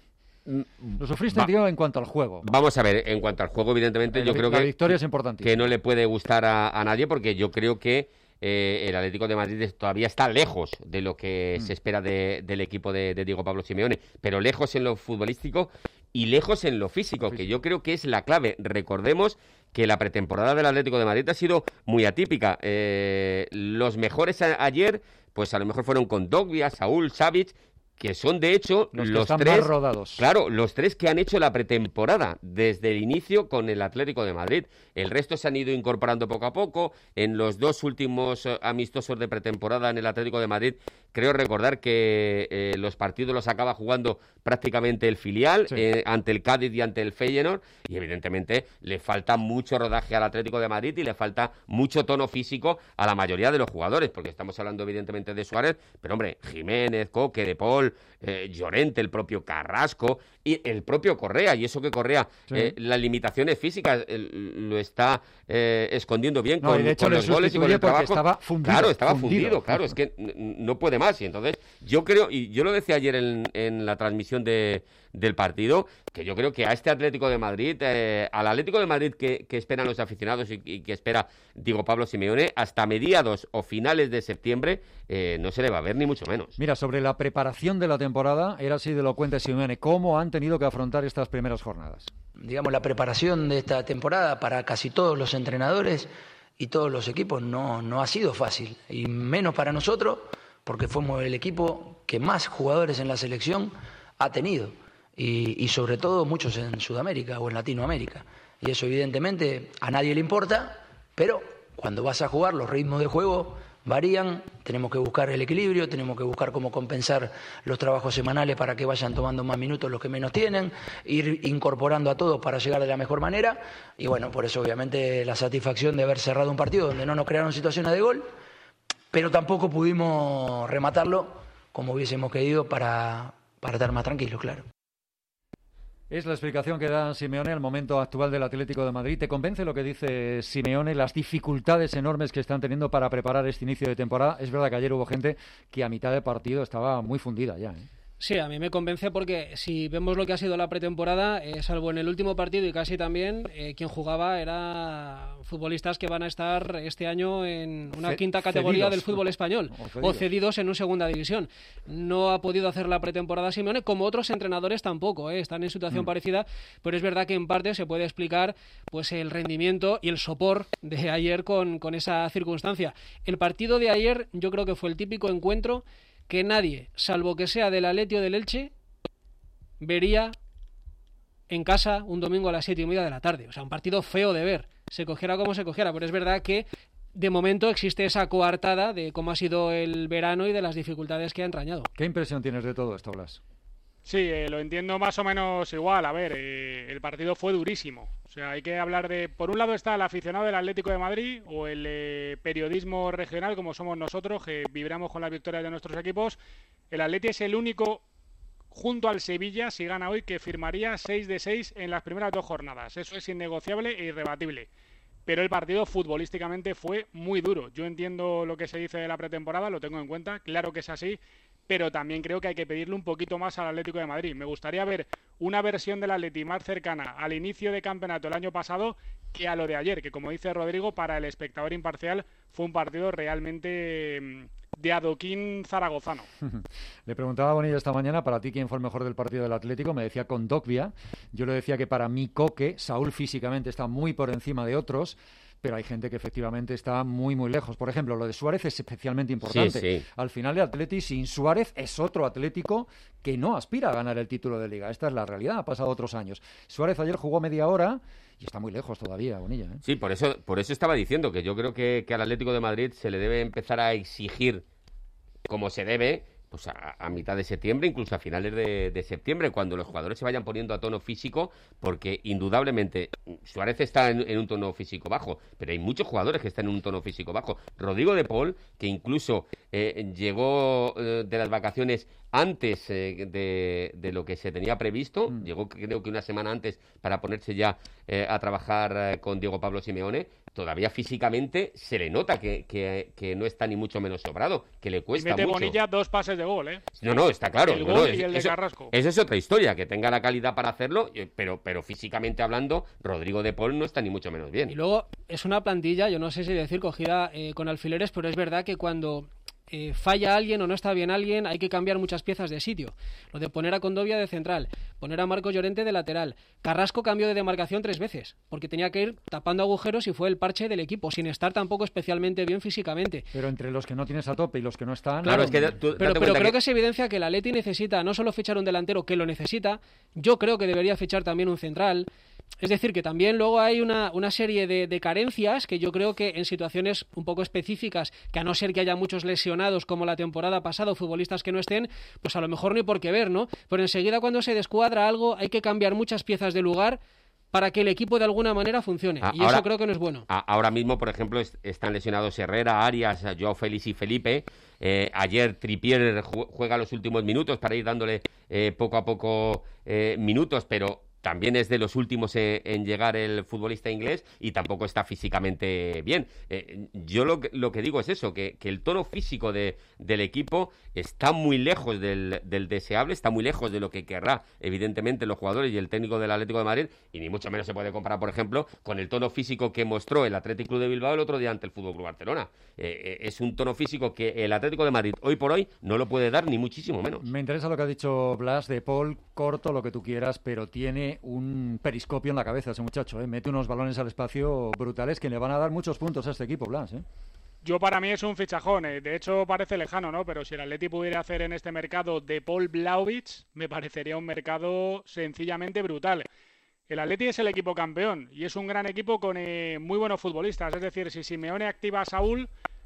Speaker 2: Lo sufriste, Va. tío, en cuanto al juego.
Speaker 9: Vamos a ver, en cuanto al juego, evidentemente,
Speaker 2: el,
Speaker 9: yo creo
Speaker 2: la
Speaker 9: que,
Speaker 2: victoria es importantísima.
Speaker 9: que no le puede gustar a, a nadie, porque yo creo que Eh, el Atlético de Madrid todavía está lejos de lo que mm. se espera de, del equipo de, de Diego Pablo Simeone, pero lejos en lo futbolístico y lejos en lo físico, que yo creo que es la clave. Recordemos que la pretemporada del Atlético de Madrid ha sido muy atípica. Eh, los mejores a, ayer, pues a lo mejor fueron Kondogbia, Saúl, Savic, que son de hecho
Speaker 2: los,
Speaker 9: los
Speaker 2: están
Speaker 9: tres
Speaker 2: más rodados.
Speaker 9: Claro, los tres que han hecho la pretemporada desde el inicio con el Atlético de Madrid. El resto se han ido incorporando poco a poco. En los dos últimos eh, amistosos de pretemporada en el Atlético de Madrid, creo recordar que eh, los partidos los acaba jugando prácticamente el filial, sí. eh, ante el Cádiz y ante el Feyenoord, y evidentemente le falta mucho rodaje al Atlético de Madrid y le falta mucho tono físico a la mayoría de los jugadores, porque estamos hablando evidentemente de Suárez, pero hombre, Jiménez, Coque, De Paul, Eh, Llorente, el propio Carrasco y el propio Correa, y eso que Correa sí. eh, las limitaciones físicas eh, lo está eh, escondiendo bien no, con,
Speaker 2: de hecho,
Speaker 9: con los goles y con el trabajo.
Speaker 2: Estaba fundido,
Speaker 9: claro, estaba
Speaker 2: fundido,
Speaker 9: fundido, claro, es que no puede más, y entonces yo creo, y yo lo decía ayer en, en la transmisión de, del partido, que yo creo que a este Atlético de Madrid, eh, al Atlético de Madrid que, que esperan los aficionados y, y que espera Diego Pablo Simeone, hasta mediados o finales de septiembre eh, no se le va a ver ni mucho menos.
Speaker 2: Mira, sobre la preparación de la temporada, era así de lo cuenta Simeone, ¿cómo han tenido que afrontar estas primeras jornadas?
Speaker 23: Digamos, la preparación de esta temporada para casi todos los entrenadores y todos los equipos no, no ha sido fácil, y menos para nosotros, porque fuimos el equipo que más jugadores en la selección ha tenido, y, y sobre todo muchos en Sudamérica o en Latinoamérica, y eso evidentemente a nadie le importa, pero cuando vas a jugar los ritmos de juego varían, tenemos que buscar el equilibrio, tenemos que buscar cómo compensar los trabajos semanales para que vayan tomando más minutos los que menos tienen, ir incorporando a todos para llegar de la mejor manera y bueno, por eso obviamente la satisfacción de haber cerrado un partido donde no nos crearon situaciones de gol, pero tampoco pudimos rematarlo como hubiésemos querido para, para estar más tranquilos, claro.
Speaker 2: Es la explicación que da Simeone al momento actual del Atlético de Madrid. ¿Te convence lo que dice Simeone, las dificultades enormes que están teniendo para preparar este inicio de temporada? Es verdad que ayer hubo gente que a mitad de partido estaba muy fundida ya, ¿eh?
Speaker 13: Sí, a mí me convence porque si vemos lo que ha sido la pretemporada, eh, salvo en el último partido y casi también, eh, quien jugaba era futbolistas que van a estar este año en una C- quinta categoría cedidos. del fútbol español o cedidos. o cedidos en una segunda división. No ha podido hacer la pretemporada Simeone, como otros entrenadores tampoco, eh, están en situación mm. parecida, pero es verdad que en parte se puede explicar pues el rendimiento y el sopor de ayer con, con esa circunstancia. El partido de ayer yo creo que fue el típico encuentro que nadie, salvo que sea del Atleti o del Elche, vería en casa un domingo a las siete y media de la tarde. O sea, un partido feo de ver, se cogiera como se cogiera, pero es verdad que de momento existe esa coartada de cómo ha sido el verano y de las dificultades que ha entrañado.
Speaker 2: ¿Qué impresión tienes de todo esto, Blas?
Speaker 10: Sí, eh, lo entiendo más o menos igual. A ver, eh, el partido fue durísimo. O sea, hay que hablar de... Por un lado está el aficionado del Atlético de Madrid o el eh, periodismo regional, como somos nosotros, que vibramos con las victorias de nuestros equipos. El Atleti es el único, junto al Sevilla, si gana hoy, que firmaría seis de seis en las primeras dos jornadas. Eso es innegociable e irrebatible. Pero el partido futbolísticamente fue muy duro. Yo entiendo lo que se dice de la pretemporada, lo tengo en cuenta, claro que es así, pero también creo que hay que pedirle un poquito más al Atlético de Madrid. Me gustaría ver una versión del Atleti más cercana al inicio de campeonato el año pasado que a lo de ayer, que como dice Rodrigo, para el espectador imparcial fue un partido realmente de adoquín zaragozano.
Speaker 2: Le preguntaba a Bonilla esta mañana, para ti, ¿quién fue el mejor del partido del Atlético? Me decía Kondogbia. Yo le decía que para mí Coque, Saúl físicamente está muy por encima de otros, pero hay gente que efectivamente está muy, muy lejos. Por ejemplo, lo de Suárez es especialmente importante. Sí, sí. Al final, el Atleti sin Suárez es otro Atlético que no aspira a ganar el título de Liga. Esta es la realidad, ha pasado otros años. Suárez ayer jugó media hora y está muy lejos todavía, Bonilla, ¿eh?
Speaker 9: Sí, por eso, por eso estaba diciendo que yo creo que, que al Atlético de Madrid se le debe empezar a exigir como se debe, pues a, a mitad de septiembre, incluso a finales de, de septiembre, cuando los jugadores se vayan poniendo a tono físico, porque indudablemente Suárez está en, en un tono físico bajo, pero hay muchos jugadores que están en un tono físico bajo. Rodrigo de Paul, que incluso eh, llegó eh, de las vacaciones antes eh, de, de lo que se tenía previsto, mm. llegó creo que una semana antes para ponerse ya eh, a trabajar eh, con Diego Pablo Simeone, todavía físicamente se le nota que, que, que no está ni mucho menos sobrado, que le cuesta
Speaker 10: mete
Speaker 9: mucho.
Speaker 10: Bonilla dos pases de gol, ¿eh?
Speaker 9: No, no, está claro.
Speaker 10: El
Speaker 9: no,
Speaker 10: gol
Speaker 9: no,
Speaker 10: y el de
Speaker 9: eso,
Speaker 10: Carrasco.
Speaker 9: Eso es otra historia, que tenga la calidad para hacerlo, pero, pero físicamente hablando, Rodrigo de Paul no está ni mucho menos bien.
Speaker 13: Y luego es una plantilla, yo no sé si decir cogida eh, con alfileres, pero es verdad que cuando Eh, falla alguien o no está bien alguien, hay que cambiar muchas piezas de sitio. Lo de poner a Kondogbia de central, poner a Marcos Llorente de lateral. Carrasco cambió de demarcación tres veces, porque tenía que ir tapando agujeros y fue el parche del equipo, sin estar tampoco especialmente bien físicamente.
Speaker 2: Pero entre los que no tienes a tope y los que no están...
Speaker 9: Claro, es que tú,
Speaker 13: pero, pero creo
Speaker 9: que...
Speaker 13: que se evidencia que el Atleti necesita no solo fichar un delantero, que lo necesita, yo creo que debería fichar también un central. Es decir, que también luego hay una, una serie de, de carencias que yo creo que en situaciones un poco específicas, que a no ser que haya muchos lesionados como la temporada pasada o futbolistas que no estén, pues a lo mejor no hay por qué ver, ¿no? Pero enseguida cuando se descuadra algo hay que cambiar muchas piezas de lugar para que el equipo de alguna manera funcione. Ah, y ahora, eso creo que no es bueno.
Speaker 9: Ahora mismo, por ejemplo, están lesionados Herrera, Arias, Joao Félix y Felipe. Eh, ayer Trippier juega los últimos minutos para ir dándole eh, poco a poco eh, minutos, pero también es de los últimos en, en llegar el futbolista inglés y tampoco está físicamente bien. Eh, yo lo que, lo que digo es eso, que, que el tono físico de, del equipo está muy lejos del, del deseable, está muy lejos de lo que querrá, evidentemente, los jugadores y el técnico del Atlético de Madrid, y ni mucho menos se puede comparar, por ejemplo, con el tono físico que mostró el Athletic Club de Bilbao el otro día ante el Fútbol Club Barcelona. Eh, eh, es un tono físico que el Atlético de Madrid hoy por hoy no lo puede dar, ni muchísimo menos.
Speaker 2: Me interesa lo que ha dicho Blas de Paul, corto, lo que tú quieras, pero tiene un periscopio en la cabeza ese muchacho, ¿eh? Mete unos balones al espacio brutales que le van a dar muchos puntos a este equipo, Blas, ¿eh?
Speaker 10: Yo para mí es un fichajón, ¿eh? De hecho parece lejano, ¿no? Pero si el Atleti pudiera hacer en este mercado de Paul Vlahovic, me parecería un mercado sencillamente brutal. El Atleti es el equipo campeón y es un gran equipo con eh, muy buenos futbolistas, es decir, si Simeone activa a Saúl,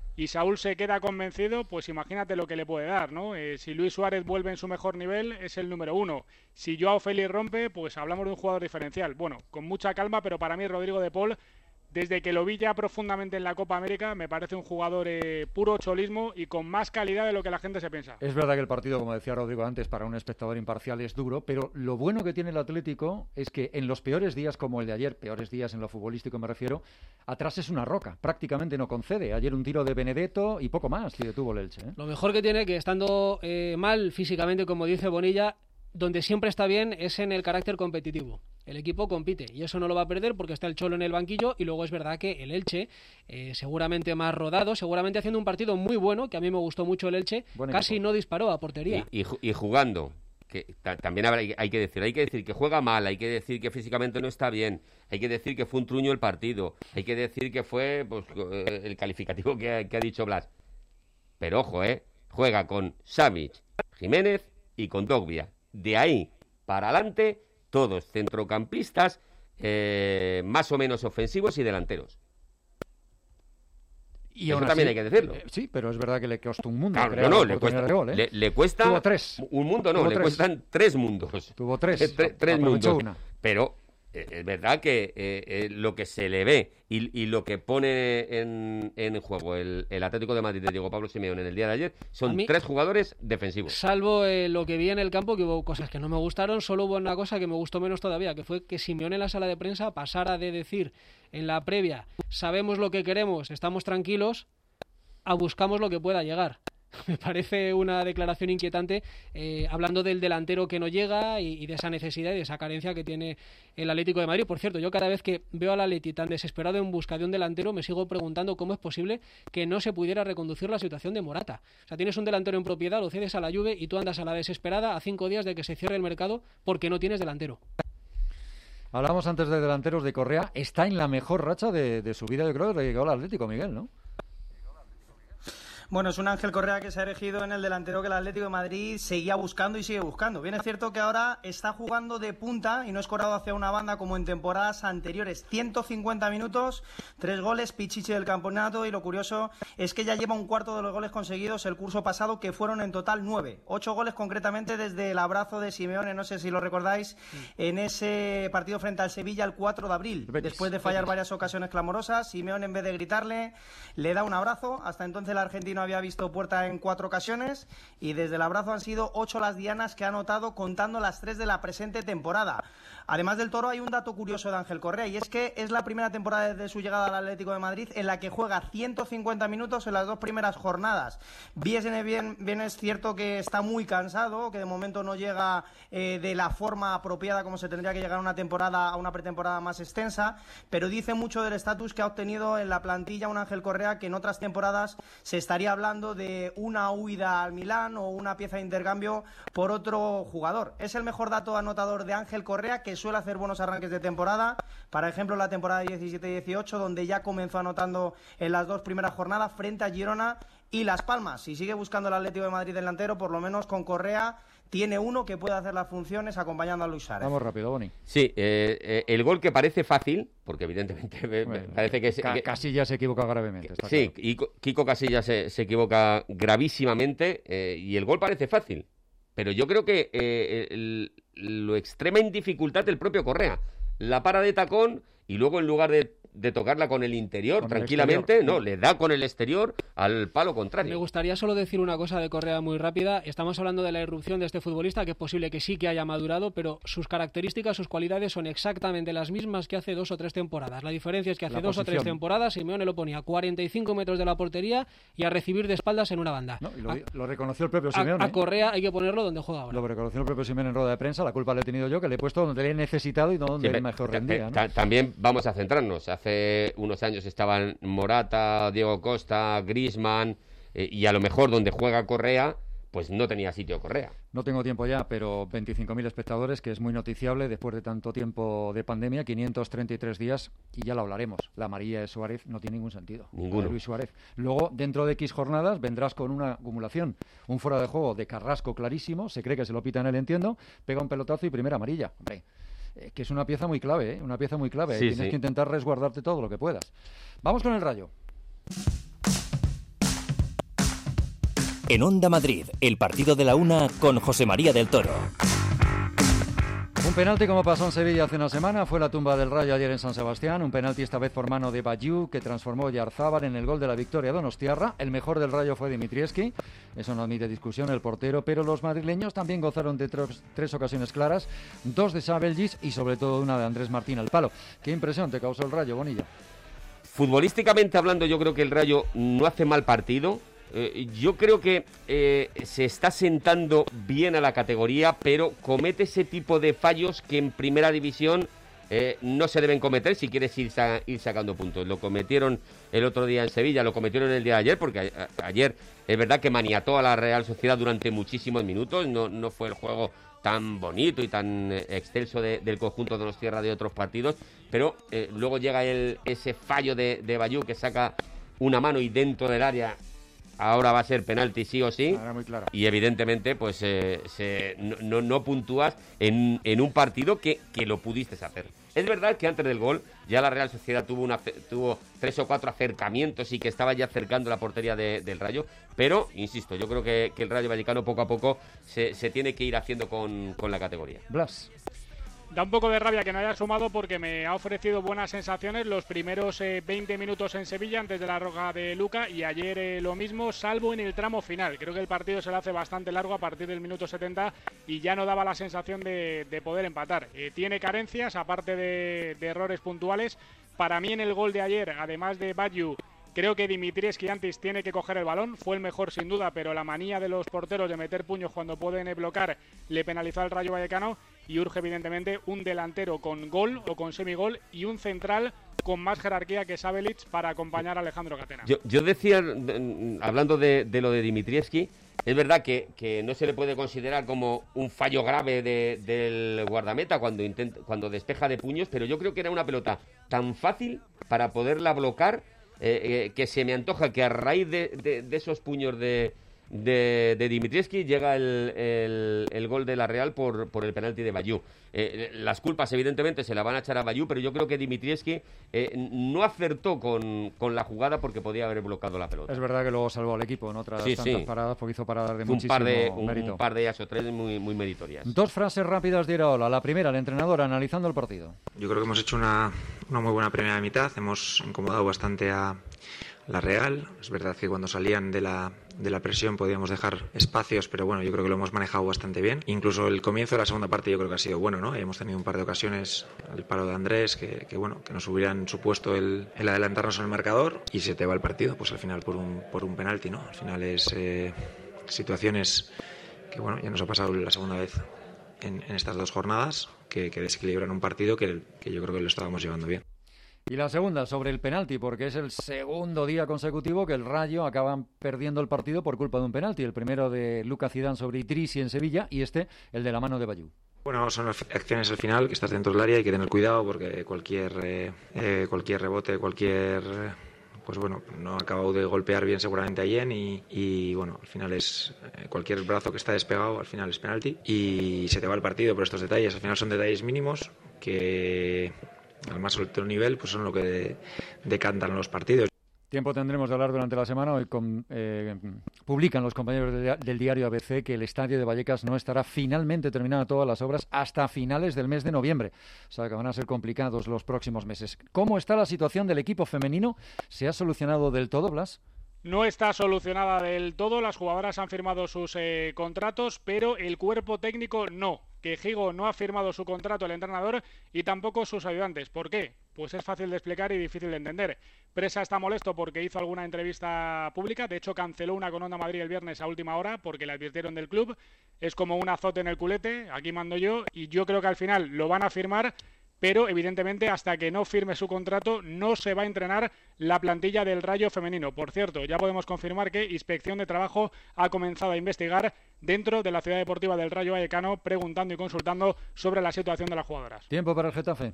Speaker 10: y Saúl se queda convencido, pues imagínate lo que le puede dar, ¿no? Eh, si Luis Suárez vuelve en su mejor nivel, es el número uno. Si Joao Félix rompe, pues hablamos de un jugador diferencial. Bueno, con mucha calma, pero para mí Rodrigo de Paul, desde que lo vi ya profundamente en la Copa América, me parece un jugador eh, puro cholismo y con más calidad de lo que la gente se piensa.
Speaker 2: Es verdad que el partido, como decía Rodrigo antes, para un espectador imparcial es duro, pero lo bueno que tiene el Atlético es que en los peores días como el de ayer, peores días en lo futbolístico me refiero, atrás es una roca, prácticamente no concede. Ayer un tiro de Benedetto y poco más que tuvo el Elche, ¿eh?
Speaker 13: Lo mejor que tiene, que estando eh, mal físicamente, como dice Bonilla, donde siempre está bien es en el carácter competitivo. El equipo compite y eso no lo va a perder porque está el Cholo en el banquillo, y luego es verdad que el Elche, eh, seguramente más rodado, seguramente haciendo un partido muy bueno, que a mí me gustó mucho el Elche, Buen casi equipo. No disparó a portería.
Speaker 9: Y, y, y jugando, que ta- también habrá, hay que decir, hay que decir que juega mal, hay que decir que físicamente no está bien, hay que decir que fue un truño el partido, hay que decir que fue pues, el calificativo que ha, que ha dicho Blas. Pero ojo, eh, juega con Savic, Jiménez y con Dogbia. De ahí para adelante, todos centrocampistas eh, más o menos ofensivos y delanteros.
Speaker 2: Y
Speaker 9: eso
Speaker 2: así,
Speaker 9: también hay que decirlo.
Speaker 2: Eh, sí, pero es verdad que le costó un mundo.
Speaker 9: Claro, no, no, le cuesta,
Speaker 2: de gol, ¿eh?
Speaker 9: le, le cuesta
Speaker 2: Tuvo tres.
Speaker 9: un mundo, no,
Speaker 2: Tuvo
Speaker 9: le
Speaker 2: tres.
Speaker 9: cuestan tres mundos.
Speaker 2: Tuvo tres.
Speaker 9: Eh, tre- tres mundos.
Speaker 2: Una.
Speaker 9: Pero eh, es verdad que eh, eh, lo que se le ve y, y lo que pone en, en juego el, el Atlético de Madrid de Diego Pablo Simeone en el día de ayer son
Speaker 13: mí,
Speaker 9: tres jugadores defensivos.
Speaker 13: Salvo eh, lo que vi en el campo, que hubo cosas que no me gustaron, solo hubo una cosa que me gustó menos todavía, que fue que Simeone en la sala de prensa pasara de decir en la previa, sabemos lo que queremos, estamos tranquilos, a buscamos lo que pueda llegar. Me parece una declaración inquietante, eh, hablando del delantero que no llega y, y de esa necesidad y de esa carencia que tiene el Atlético de Madrid. Por cierto, yo cada vez que veo al Atleti tan desesperado en busca de un delantero, me sigo preguntando cómo es posible que no se pudiera reconducir la situación de Morata. O sea, tienes un delantero en propiedad, lo cedes a la Juve y tú andas a la desesperada a cinco días de que se cierre el mercado porque no tienes delantero.
Speaker 2: Hablamos antes de delanteros de Correa. Está en la mejor racha de, de su vida, yo creo, desde que llegó al Atlético, Miguel, ¿no?
Speaker 12: Bueno, es un Ángel Correa que se ha erigido en el delantero que el Atlético de Madrid seguía buscando y sigue buscando. Bien es cierto que ahora está jugando de punta y no es corrado hacia una banda como en temporadas anteriores. ciento cincuenta minutos, tres goles, pichichi del campeonato, y lo curioso es que ya lleva un cuarto de los goles conseguidos el curso pasado, que fueron en total nueve. Ocho goles concretamente desde el abrazo de Simeone, no sé si lo recordáis, en ese partido frente al Sevilla el cuatro de abril. Después de fallar varias ocasiones clamorosas, Simeone, en vez de gritarle, le da un abrazo. Hasta entonces el argentino había visto puerta en cuatro ocasiones y desde el abrazo han sido ocho las dianas que ha anotado, contando las tres de la presente temporada. Además del Toro, hay un dato curioso de Ángel Correa, y es que es la primera temporada desde su llegada al Atlético de Madrid en la que juega ciento cincuenta minutos en las dos primeras jornadas. Bien, bien, bien es cierto que está muy cansado, que de momento no llega eh, de la forma apropiada como se tendría que llegar a una temporada, a una pretemporada más extensa, pero dice mucho del estatus que ha obtenido en la plantilla un Ángel Correa que en otras temporadas se estaría hablando de una huida al Milán o una pieza de intercambio por otro jugador. Es el mejor dato anotador de Ángel Correa, que suele hacer buenos arranques de temporada. Por ejemplo, la temporada diecisiete dieciocho, donde ya comenzó anotando en las dos primeras jornadas frente a Girona y Las Palmas. Si sigue buscando el Atlético de Madrid delantero, por lo menos con Correa tiene uno que puede hacer las funciones acompañando a Luis Suárez.
Speaker 2: Vamos rápido, Boni.
Speaker 9: Sí, eh, eh, el gol que parece fácil, porque evidentemente me,
Speaker 2: bueno,
Speaker 9: me parece que... Es,
Speaker 2: Ca-
Speaker 9: que
Speaker 2: Casillas se equivoca gravemente. Está
Speaker 9: sí,
Speaker 2: claro.
Speaker 9: y Kiko Casillas se, se equivoca gravísimamente eh, y el gol parece fácil. Pero yo creo que eh, el, lo extrema en dificultad el propio Correa. La para de tacón y luego en lugar de, de tocarla con el interior,
Speaker 2: Con el
Speaker 9: tranquilamente,
Speaker 2: exterior.
Speaker 9: no, le da con el exterior al palo contrario.
Speaker 13: Me gustaría solo decir una cosa de Correa muy rápida. Estamos hablando de la irrupción de este futbolista, que es posible que sí que haya madurado, pero sus características, sus cualidades son exactamente las mismas que hace dos o tres temporadas. La diferencia es que hace
Speaker 2: La
Speaker 13: dos o tres
Speaker 2: posición.
Speaker 13: temporadas Simeone lo ponía a cuarenta y cinco metros de la portería y a recibir de espaldas en una banda.
Speaker 2: No, y lo,
Speaker 13: a,
Speaker 2: lo reconoció el propio
Speaker 13: a-
Speaker 2: Simeone.
Speaker 13: a Correa hay que ponerlo donde juega ahora.
Speaker 2: Lo reconoció el propio Simeone en rueda de prensa. La culpa la he tenido yo, que le he puesto donde le he necesitado y no donde
Speaker 9: Sí,
Speaker 2: él mejor
Speaker 9: ta-
Speaker 2: rendía, ¿no?
Speaker 9: ta- También vamos a centrarnos. Hace unos años estaban Morata, Diego Costa, Griezmann, eh, y a lo mejor donde juega Correa, pues no tenía sitio Correa.
Speaker 2: No tengo tiempo ya, pero veinticinco mil espectadores, que es muy noticiable después de tanto tiempo de pandemia, quinientos treinta y tres días, y ya lo hablaremos. La amarilla de Suárez no tiene ningún sentido.
Speaker 9: Ninguno.
Speaker 2: De Luis Suárez. Luego, dentro de X jornadas, vendrás con una acumulación. Un fuera de juego de Carrasco clarísimo, se cree que se lo pita en el entiendo, pega un pelotazo y primera amarilla. Hombre, eh, que es una pieza muy clave, ¿eh? Una pieza muy clave.
Speaker 9: Sí,
Speaker 2: Tienes
Speaker 9: sí.
Speaker 2: que intentar resguardarte todo lo que puedas. Vamos con el Rayo.
Speaker 1: En Onda Madrid, el partido de la una con José María del Toro.
Speaker 2: Un penalti como pasó en Sevilla hace una semana, fue la tumba del Rayo ayer en San Sebastián, un penalti esta vez por mano de Bayu que transformó a Yarzábal en el gol de la victoria donostiarra. El mejor del Rayo fue Dimitrievski, eso no admite discusión el portero, pero los madrileños también gozaron de tres, tres ocasiones claras, dos de Sabelgis y sobre todo una de Andrés Martín al palo. ¿Qué impresión te causó el Rayo, Bonilla?
Speaker 9: Futbolísticamente hablando, yo creo que el Rayo no hace mal partido. Eh, yo creo que eh, se está sentando bien a la categoría, pero comete ese tipo de fallos que en primera división eh, no se deben cometer si quieres ir, sa- ir sacando puntos. Lo cometieron el otro día en Sevilla, lo cometieron el día de ayer, porque a- a- ayer es verdad que maniató a la Real Sociedad durante muchísimos minutos, no, no fue el juego tan bonito y tan eh, excelso de, del conjunto de donostiarra de otros partidos, pero eh, luego llega el, ese fallo de, de Bayu que saca una mano y dentro del área. Ahora va a ser penalti sí o sí.
Speaker 2: Muy claro.
Speaker 9: Y evidentemente pues eh, se, no, no, no puntúas en, en un partido que, que lo pudiste hacer. Es verdad que antes del gol ya la Real Sociedad tuvo, una, tuvo tres o cuatro acercamientos y que estaba ya acercando la portería de, del Rayo, pero, insisto, yo creo que, que el Rayo Vallecano poco a poco se, se tiene que ir haciendo con, con la categoría.
Speaker 2: Blas.
Speaker 10: Da un poco de rabia que no haya sumado porque me ha ofrecido buenas sensaciones los primeros eh, veinte minutos en Sevilla antes de la roja de Luca y ayer eh, lo mismo, salvo en el tramo final. Creo que el partido se le hace bastante largo a partir del minuto setenta y ya no daba la sensación de, de poder empatar. Eh, tiene carencias, aparte de, de errores puntuales. Para mí en el gol de ayer, además de Bayu, creo que Dimitrievski antes tiene que coger el balón, fue el mejor sin duda, pero la manía de los porteros de meter puños cuando pueden bloquear le penalizó al Rayo Vallecano y urge evidentemente un delantero con gol o con semigol y un central con más jerarquía que Sabelic para acompañar a Alejandro Catena.
Speaker 9: Yo, yo decía, hablando de, de lo de Dimitrievski, es verdad que, que no se le puede considerar como un fallo grave de, del guardameta cuando, intenta, cuando despeja de puños, pero yo creo que era una pelota tan fácil para poderla bloquear eh, eh, que se me antoja que a raíz de, de, de esos puños de, de, de Dimitrievski llega el, el, el gol de la Real por, por el penalti de Bayu. Eh, las culpas evidentemente se la van a echar a Bayu, pero yo creo que Dimitrievski eh, no acertó con, con la jugada porque podía haber bloqueado la pelota.
Speaker 2: Es verdad que luego salvó al equipo en otras
Speaker 9: sí,
Speaker 2: tantas
Speaker 9: sí.
Speaker 2: paradas porque hizo paradas de
Speaker 9: Fue
Speaker 2: muchísimo
Speaker 9: un par de,
Speaker 2: mérito.
Speaker 9: Un par de ellas o tres muy, muy meritorias.
Speaker 2: Dos frases rápidas de Iraola. La primera, el entrenador analizando el partido.
Speaker 3: Yo creo que hemos hecho una, una muy buena primera mitad, hemos incomodado bastante a la Real. Es verdad que cuando salían de la, de la presión podíamos dejar espacios, pero bueno, yo creo que lo hemos manejado bastante bien. Incluso el comienzo de la segunda parte yo creo que ha sido bueno, ¿no? Hemos tenido un par de ocasiones, el palo de Andrés, que, que bueno, que nos hubieran supuesto el, el adelantarnos en el marcador y se te va el partido, pues al final por un, por un penalti, ¿no? Al final es eh, situaciones que bueno, ya nos ha pasado la segunda vez en, en estas dos jornadas, que, que desequilibran un partido que, que yo creo que lo estábamos llevando bien.
Speaker 2: Y la segunda, sobre el penalti, porque es el segundo día consecutivo que el Rayo acaban perdiendo el partido por culpa de un penalti. El primero de Lucas Zidane sobre Idrissi en Sevilla y este, el de la mano de Bayu.
Speaker 3: Bueno, son acciones al final, que estás dentro del área y hay que tener cuidado porque cualquier, eh, eh, cualquier rebote, cualquier... pues bueno, no ha acabado de golpear bien seguramente a Yen y, y bueno, al final es eh, cualquier brazo que está despegado, al final es penalti y se te va el partido por estos detalles. Al final son detalles mínimos que al más alto nivel pues son lo que decantan los partidos.
Speaker 2: Tiempo tendremos de hablar durante la semana. Hoy con, eh, publican los compañeros de, del diario A B C que el estadio de Vallecas no estará finalmente terminada todas las obras hasta finales del mes de noviembre. O sea que van a ser complicados los próximos meses. ¿Cómo está la situación del equipo femenino? ¿Se ha solucionado del todo, Blas?
Speaker 10: No está solucionada del todo, las jugadoras han firmado sus eh, contratos, pero el cuerpo técnico no. Que Higo no ha firmado su contrato, el entrenador, y tampoco sus ayudantes. ¿Por qué? Pues es fácil de explicar y difícil de entender. Presa está molesto porque hizo alguna entrevista pública, de hecho canceló una con Onda Madrid el viernes a última hora porque le advirtieron del club. Es como un azote en el culete, aquí mando yo, y yo creo que al final lo van a firmar, pero evidentemente hasta que no firme su contrato no se va a entrenar la plantilla del Rayo femenino. Por cierto, ya podemos confirmar que Inspección de Trabajo ha comenzado a investigar dentro de la Ciudad Deportiva del Rayo Vallecano, preguntando y consultando sobre la situación de las jugadoras.
Speaker 2: Tiempo para el Getafe,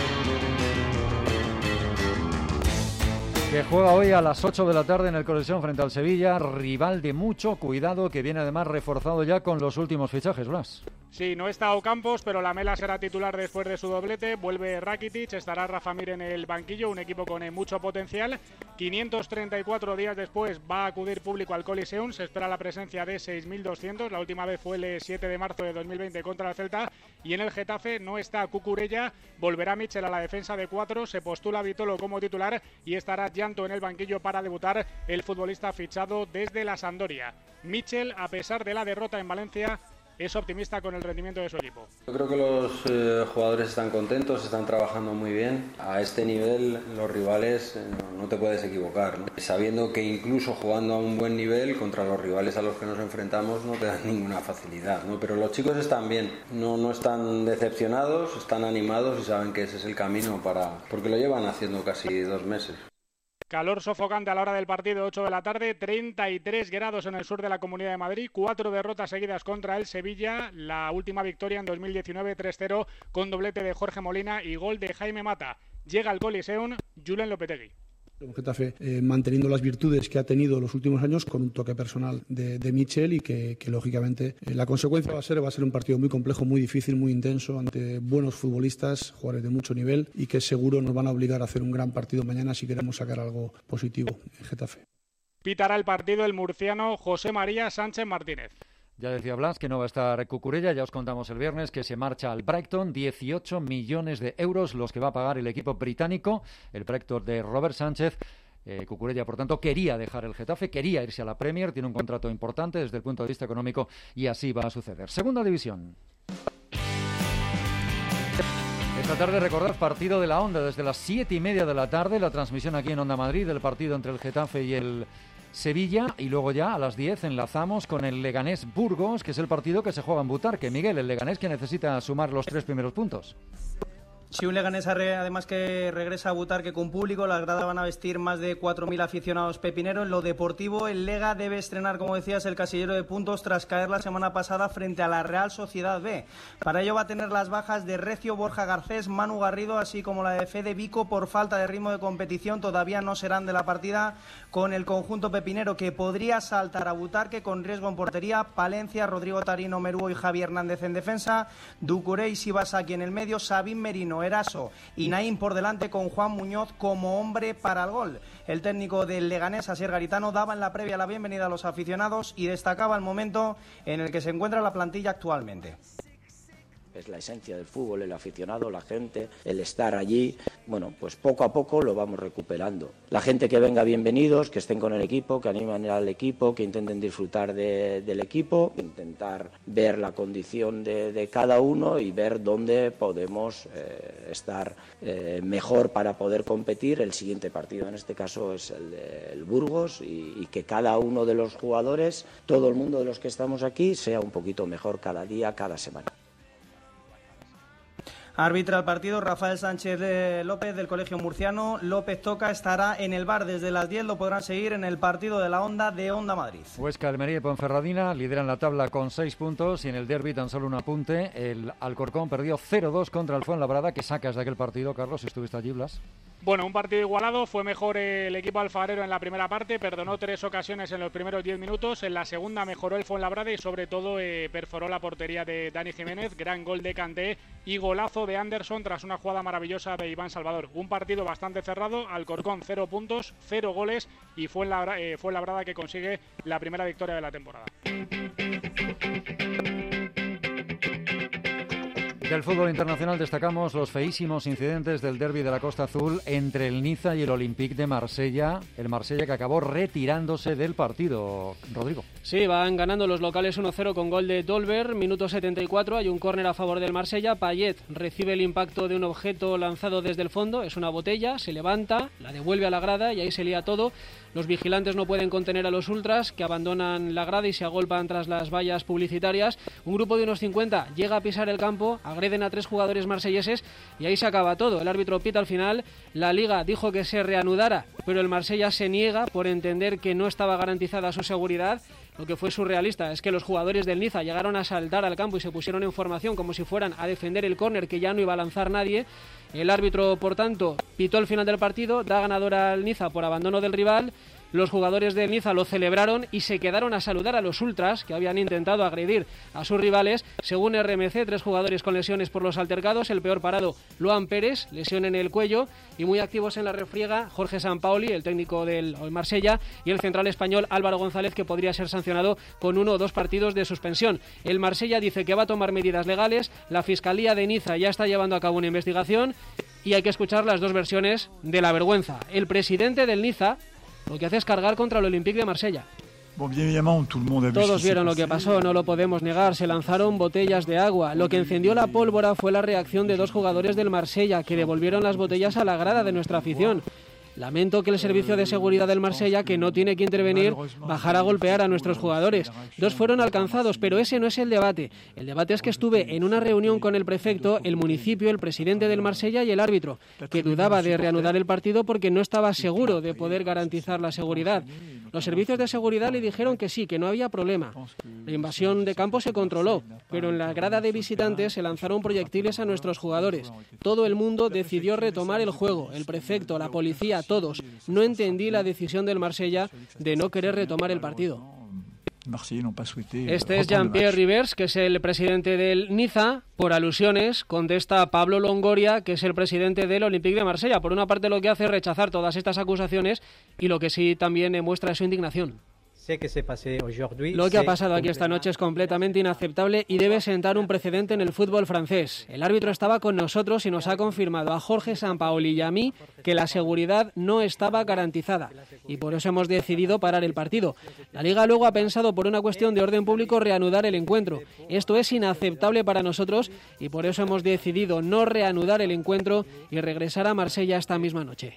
Speaker 2: que juega hoy a las ocho de la tarde en el Coliseo frente al Sevilla, rival de mucho cuidado que viene además reforzado ya con los últimos fichajes, Blas.
Speaker 10: Sí, no está Ocampos, pero Lamela será titular después de su doblete. Vuelve Rakitic, estará Rafa Mir en el banquillo, un equipo con eh, mucho potencial. quinientos treinta y cuatro días después va a acudir público al Coliseum. Se espera la presencia de seis mil doscientos. La última vez fue el siete de marzo de dos mil veinte contra el Celta. Y en el Getafe no está Cucurella. Volverá Mitchell a la defensa de cuatro. Se postula Vitolo como titular y estará Llanto en el banquillo para debutar el futbolista fichado desde la Sampdoria. Mitchell, a pesar de la derrota en Valencia, es optimista con el rendimiento de su equipo.
Speaker 11: Yo creo que los eh, jugadores están contentos, están trabajando muy bien. A este nivel los rivales eh, no, no te puedes equivocar, ¿no? Sabiendo que incluso jugando a un buen nivel contra los rivales a los que nos enfrentamos no te dan ninguna facilidad, ¿no? Pero los chicos están bien, no, no están decepcionados, están animados y saben que ese es el camino para, porque lo llevan haciendo casi dos meses.
Speaker 10: Calor sofocante a la hora del partido, ocho de la tarde, treinta y tres grados en el sur de la Comunidad de Madrid, cuatro derrotas seguidas contra el Sevilla, la última victoria en dos mil diecinueve, tres cero, con doblete de Jorge Molina y gol de Jaime Mata. Llega al Coliseum Julen Lopetegui.
Speaker 16: Un Getafe eh, manteniendo las virtudes que ha tenido los últimos años con un toque personal de, de Mitchell y que, que lógicamente eh, la consecuencia va a ser va a ser un partido muy complejo, muy difícil, muy intenso ante buenos futbolistas, jugadores de mucho nivel y que seguro nos van a obligar a hacer un gran partido mañana si queremos sacar algo positivo en Getafe.
Speaker 10: Pitará el partido el murciano José María Sánchez Martínez.
Speaker 2: Ya decía Blas que no va a estar Cucurella, ya os contamos el viernes que se marcha al Brighton, dieciocho millones de euros los que va a pagar el equipo británico, el Brighton de Robert Sánchez. Eh, Cucurella, por tanto, quería dejar el Getafe, quería irse a la Premier, tiene un contrato importante desde el punto de vista económico y así va a suceder. Segunda división. Esta tarde, recordad, partido de la Onda desde las siete y media de la tarde, la transmisión aquí en Onda Madrid del partido entre el Getafe y el Sevilla, y luego ya a las diez enlazamos con el Leganés Burgos, que es el partido que se juega en Butarque. Miguel, el Leganés que necesita sumar los tres primeros puntos.
Speaker 12: Sí, un Leganés además que regresa a Butarque con público. Las gradas van a vestir más de cuatro mil aficionados pepineros. En lo deportivo, el Lega debe estrenar, como decías, el casillero de puntos tras caer la semana pasada frente a la Real Sociedad B. Para ello va a tener las bajas de Recio, Borja Garcés, Manu Garrido, así como la de Fede Vico por falta de ritmo de competición. Todavía no serán de la partida con el conjunto pepinero, que podría saltar a Butarque con riesgo en portería. Palencia, Rodrigo Tarino, Merúo y Javi Hernández en defensa. Ducuré y Sibasaki en el medio. Sabín Merino, Eraso y Naín por delante, con Juan Muñoz como hombre para el gol. El técnico del Leganés, Asier Garitano, daba en la previa la bienvenida a los aficionados y destacaba el momento en el que se encuentra la plantilla actualmente.
Speaker 17: Es la esencia del fútbol, el aficionado, la gente, el estar allí. Bueno, pues poco a poco lo vamos recuperando. La gente que venga, bienvenidos, que estén con el equipo, que animen al equipo, que intenten disfrutar de, del equipo, intentar ver la condición de, de cada uno y ver dónde podemos eh, estar eh, mejor para poder competir. El siguiente partido, en este caso, es el del Burgos y, y que cada uno de los jugadores, todo el mundo de los que estamos aquí, sea un poquito mejor cada día, cada semana.
Speaker 12: Arbitra el partido Rafael Sánchez López del Colegio Murciano. López Toca estará en el bar desde las diez. Lo podrán seguir en el partido de la Onda de Onda Madrid.
Speaker 2: Huesca, Almería y Ponferradina lideran la tabla con seis puntos y en el derbi tan solo un apunte. El Alcorcón perdió cero dos contra el Fuenlabrada. ¿Qué sacas de aquel partido, Carlos? ¿Estuviste allí, Blas?
Speaker 10: Bueno, un partido igualado. Fue mejor el equipo alfarero en la primera parte. Perdonó tres ocasiones en los primeros diez minutos. En la segunda mejoró el Fuenlabrada y sobre todo eh, perforó la portería de Dani Jiménez. Gran gol de Kanté y golazo de Anderson tras una jugada maravillosa de Iván Salvador. Un partido bastante cerrado. Alcorcón cero puntos, cero goles y Fuenlabrada, eh, Fuenlabrada que consigue la primera victoria de la temporada.
Speaker 2: Del fútbol internacional destacamos los feísimos incidentes del derbi de la Costa Azul entre el Niza y el Olympique de Marsella. El Marsella que acabó retirándose del partido. Rodrigo.
Speaker 13: Sí, van ganando los locales uno cero con gol de Dolber. Minuto setenta y cuatro, hay un córner a favor del Marsella. Payet recibe el impacto de un objeto lanzado desde el fondo. Es una botella, se levanta, la devuelve a la grada y ahí se lía todo. Los vigilantes no pueden contener a los ultras, que abandonan la grada y se agolpan tras las vallas publicitarias. Un grupo de unos cincuenta llega a pisar el campo, agreden a tres jugadores marselleses y ahí se acaba todo. El árbitro pita al final. La Liga dijo que se reanudara, pero el Marsella se niega por entender que no estaba garantizada su seguridad. Lo que fue surrealista es que los jugadores del Niza llegaron a saltar al campo y se pusieron en formación como si fueran a defender el córner que ya no iba a lanzar nadie. El árbitro, por tanto, pitó el final del partido, da ganadora al Niza por abandono del rival Los jugadores del Niza lo celebraron y se quedaron a saludar a los ultras que habían intentado agredir a sus rivales. Según R M C, tres jugadores con lesiones por los altercados. El peor parado, Luan Pérez, lesión en el cuello, y muy activos en la refriega Jorge Sampaoli, el técnico del Marsella, y el central español Álvaro González, que podría ser sancionado con uno o dos partidos de suspensión. El Marsella dice que va a tomar medidas legales. La Fiscalía de Niza ya está llevando a cabo una investigación y hay que escuchar las dos versiones de la vergüenza. El presidente del Niza lo que hace es cargar contra el Olympique de Marsella. Todos vieron lo que pasó, no lo podemos negar. Se lanzaron botellas de agua. Lo que encendió la pólvora fue la reacción de dos jugadores del Marsella, que devolvieron las botellas a la grada de nuestra afición. Lamento que el servicio de seguridad del Marsella, que no tiene que intervenir, bajara a golpear a nuestros jugadores. Dos fueron alcanzados, pero ese no es el debate. El debate es que estuve en una reunión con el prefecto, el municipio, el presidente del Marsella y el árbitro, que dudaba de reanudar el partido porque no estaba seguro de poder garantizar la seguridad. Los servicios de seguridad le dijeron que sí, que no había problema. La invasión de campo se controló, pero en la grada de visitantes se lanzaron proyectiles a nuestros jugadores. Todo el mundo decidió retomar el juego, el prefecto, la policía, todos. No entendí la decisión del Marsella de no querer retomar el partido. Este es Jean-Pierre Rivers, que es el presidente del Niza. Por alusiones, contesta Pablo Longoria, que es el presidente del Olympique de Marsella. Por una parte, lo que hace es rechazar todas estas acusaciones y lo que sí también muestra es su indignación. Lo que ha pasado aquí esta noche es completamente inaceptable y debe sentar un precedente en el fútbol francés. El árbitro estaba con nosotros y nos ha confirmado a Jorge Sampaoli y a mí que la seguridad no estaba garantizada y por eso hemos decidido parar el partido. La Liga luego ha pensado, por una cuestión de orden público, reanudar el encuentro. Esto es inaceptable para nosotros y por eso hemos decidido no reanudar el encuentro y regresar a Marsella esta misma noche.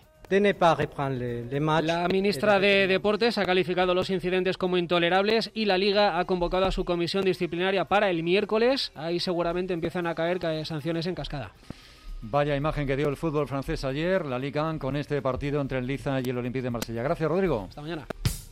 Speaker 13: La ministra de Deportes ha calificado los incidentes como intolerables y la Liga ha convocado a su comisión disciplinaria para el miércoles. Ahí seguramente empiezan a caer sanciones en cascada.
Speaker 2: Vaya imagen que dio el fútbol francés ayer, la Ligue uno, con este partido entre el Niza y el Olympique de Marsella. Gracias, Rodrigo.
Speaker 13: Hasta mañana.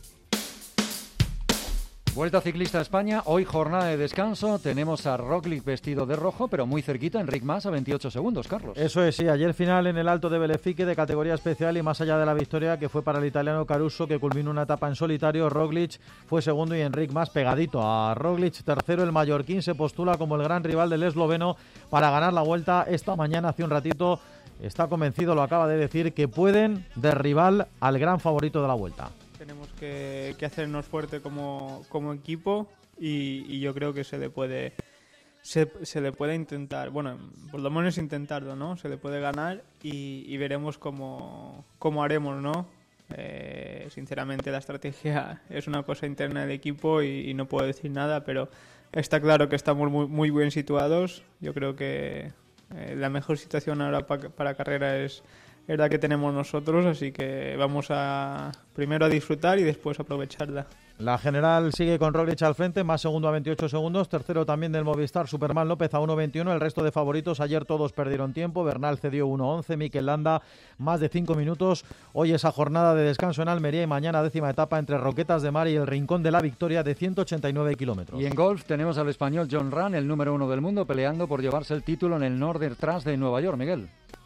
Speaker 2: Vuelta ciclista a España, hoy jornada de descanso, tenemos a Roglic vestido de rojo, pero muy cerquita, Enric Mas a veintiocho segundos, Carlos.
Speaker 8: Eso es, sí, ayer final en el Alto de Belefique de categoría especial y más allá de la victoria que fue para el italiano Caruso, que culminó una etapa en solitario, Roglic fue segundo y Enric Mas pegadito a Roglic, tercero. El mallorquín se postula como el gran rival del esloveno para ganar la Vuelta esta mañana. Hace un ratito está convencido, lo acaba de decir, que pueden derribar al gran favorito de la Vuelta.
Speaker 18: Tenemos que, que hacernos fuerte como, como equipo y, y yo creo que se le puede se, se le puede intentar, bueno, por lo menos intentarlo, ¿no? Se le puede ganar y, y veremos cómo, cómo haremos, ¿no? Eh, sinceramente la estrategia es una cosa interna del equipo y, y no puedo decir nada, pero está claro que estamos muy, muy bien situados. Yo creo que eh, la mejor situación ahora pa, para carrera es es la que tenemos nosotros, así que vamos a primero a disfrutar y después a aprovecharla.
Speaker 8: La general sigue con Roglic al frente, más segundo a veintiocho segundos, tercero también del Movistar Superman López a uno veintiuno, el resto de favoritos ayer todos perdieron tiempo, Bernal cedió uno once, Mikel Landa más de cinco minutos, hoy esa jornada de descanso en Almería y mañana décima etapa entre Roquetas de Mar y el Rincón de la Victoria de ciento ochenta y nueve kilómetros.
Speaker 2: Y en golf tenemos al español Jon Rahm, el número uno del mundo, peleando por llevarse el título en el Northern Trust de Nueva York, Miguel.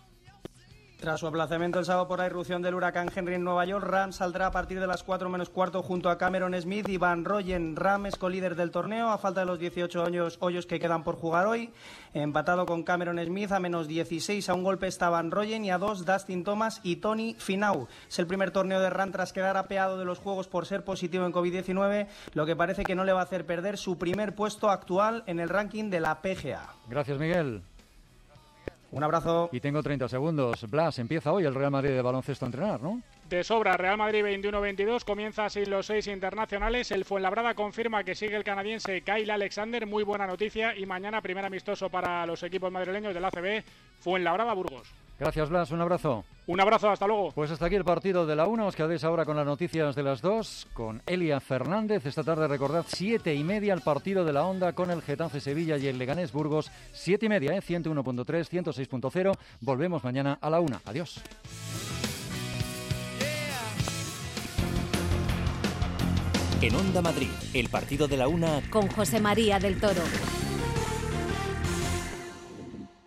Speaker 12: Tras su aplazamiento el sábado por la irrupción del huracán Henry en Nueva York, Rahm saldrá a partir de las cuatro menos cuarto junto a Cameron Smith y Van Rooyen. Rahm es colíder del torneo a falta de los dieciocho hoyos, hoyos que quedan por jugar hoy. Empatado con Cameron Smith a menos dieciséis, a un golpe está Van Rooyen y a dos Dustin Thomas y Tony Finau. Es el primer torneo de Rahm tras quedar apeado de los Juegos por ser positivo en covid diecinueve, lo que parece que no le va a hacer perder su primer puesto actual en el ranking de la P G A.
Speaker 2: Gracias, Miguel.
Speaker 12: Un abrazo.
Speaker 2: Y tengo treinta segundos. Blas, empieza hoy el Real Madrid de baloncesto a entrenar, ¿no?
Speaker 10: De sobra, Real Madrid veintiuno veintidós, comienza sin los seis internacionales. El Fuenlabrada confirma que sigue el canadiense Kyle Alexander, muy buena noticia. Y mañana primer amistoso para los equipos madrileños del A C B, Fuenlabrada-Burgos.
Speaker 2: Gracias, Blas, un abrazo.
Speaker 10: Un abrazo, hasta luego.
Speaker 2: Pues hasta aquí el partido de la una, os quedáis ahora con las noticias de las dos, con Elia Fernández. Esta tarde recordad, siete y media el partido de la Onda con el Getafe Sevilla y el Leganés Burgos. Siete y media, ¿eh? ciento uno punto tres, ciento seis punto cero. Volvemos mañana a la una. Adiós.
Speaker 1: En Onda Madrid, el partido de la una
Speaker 19: con José María del Toro.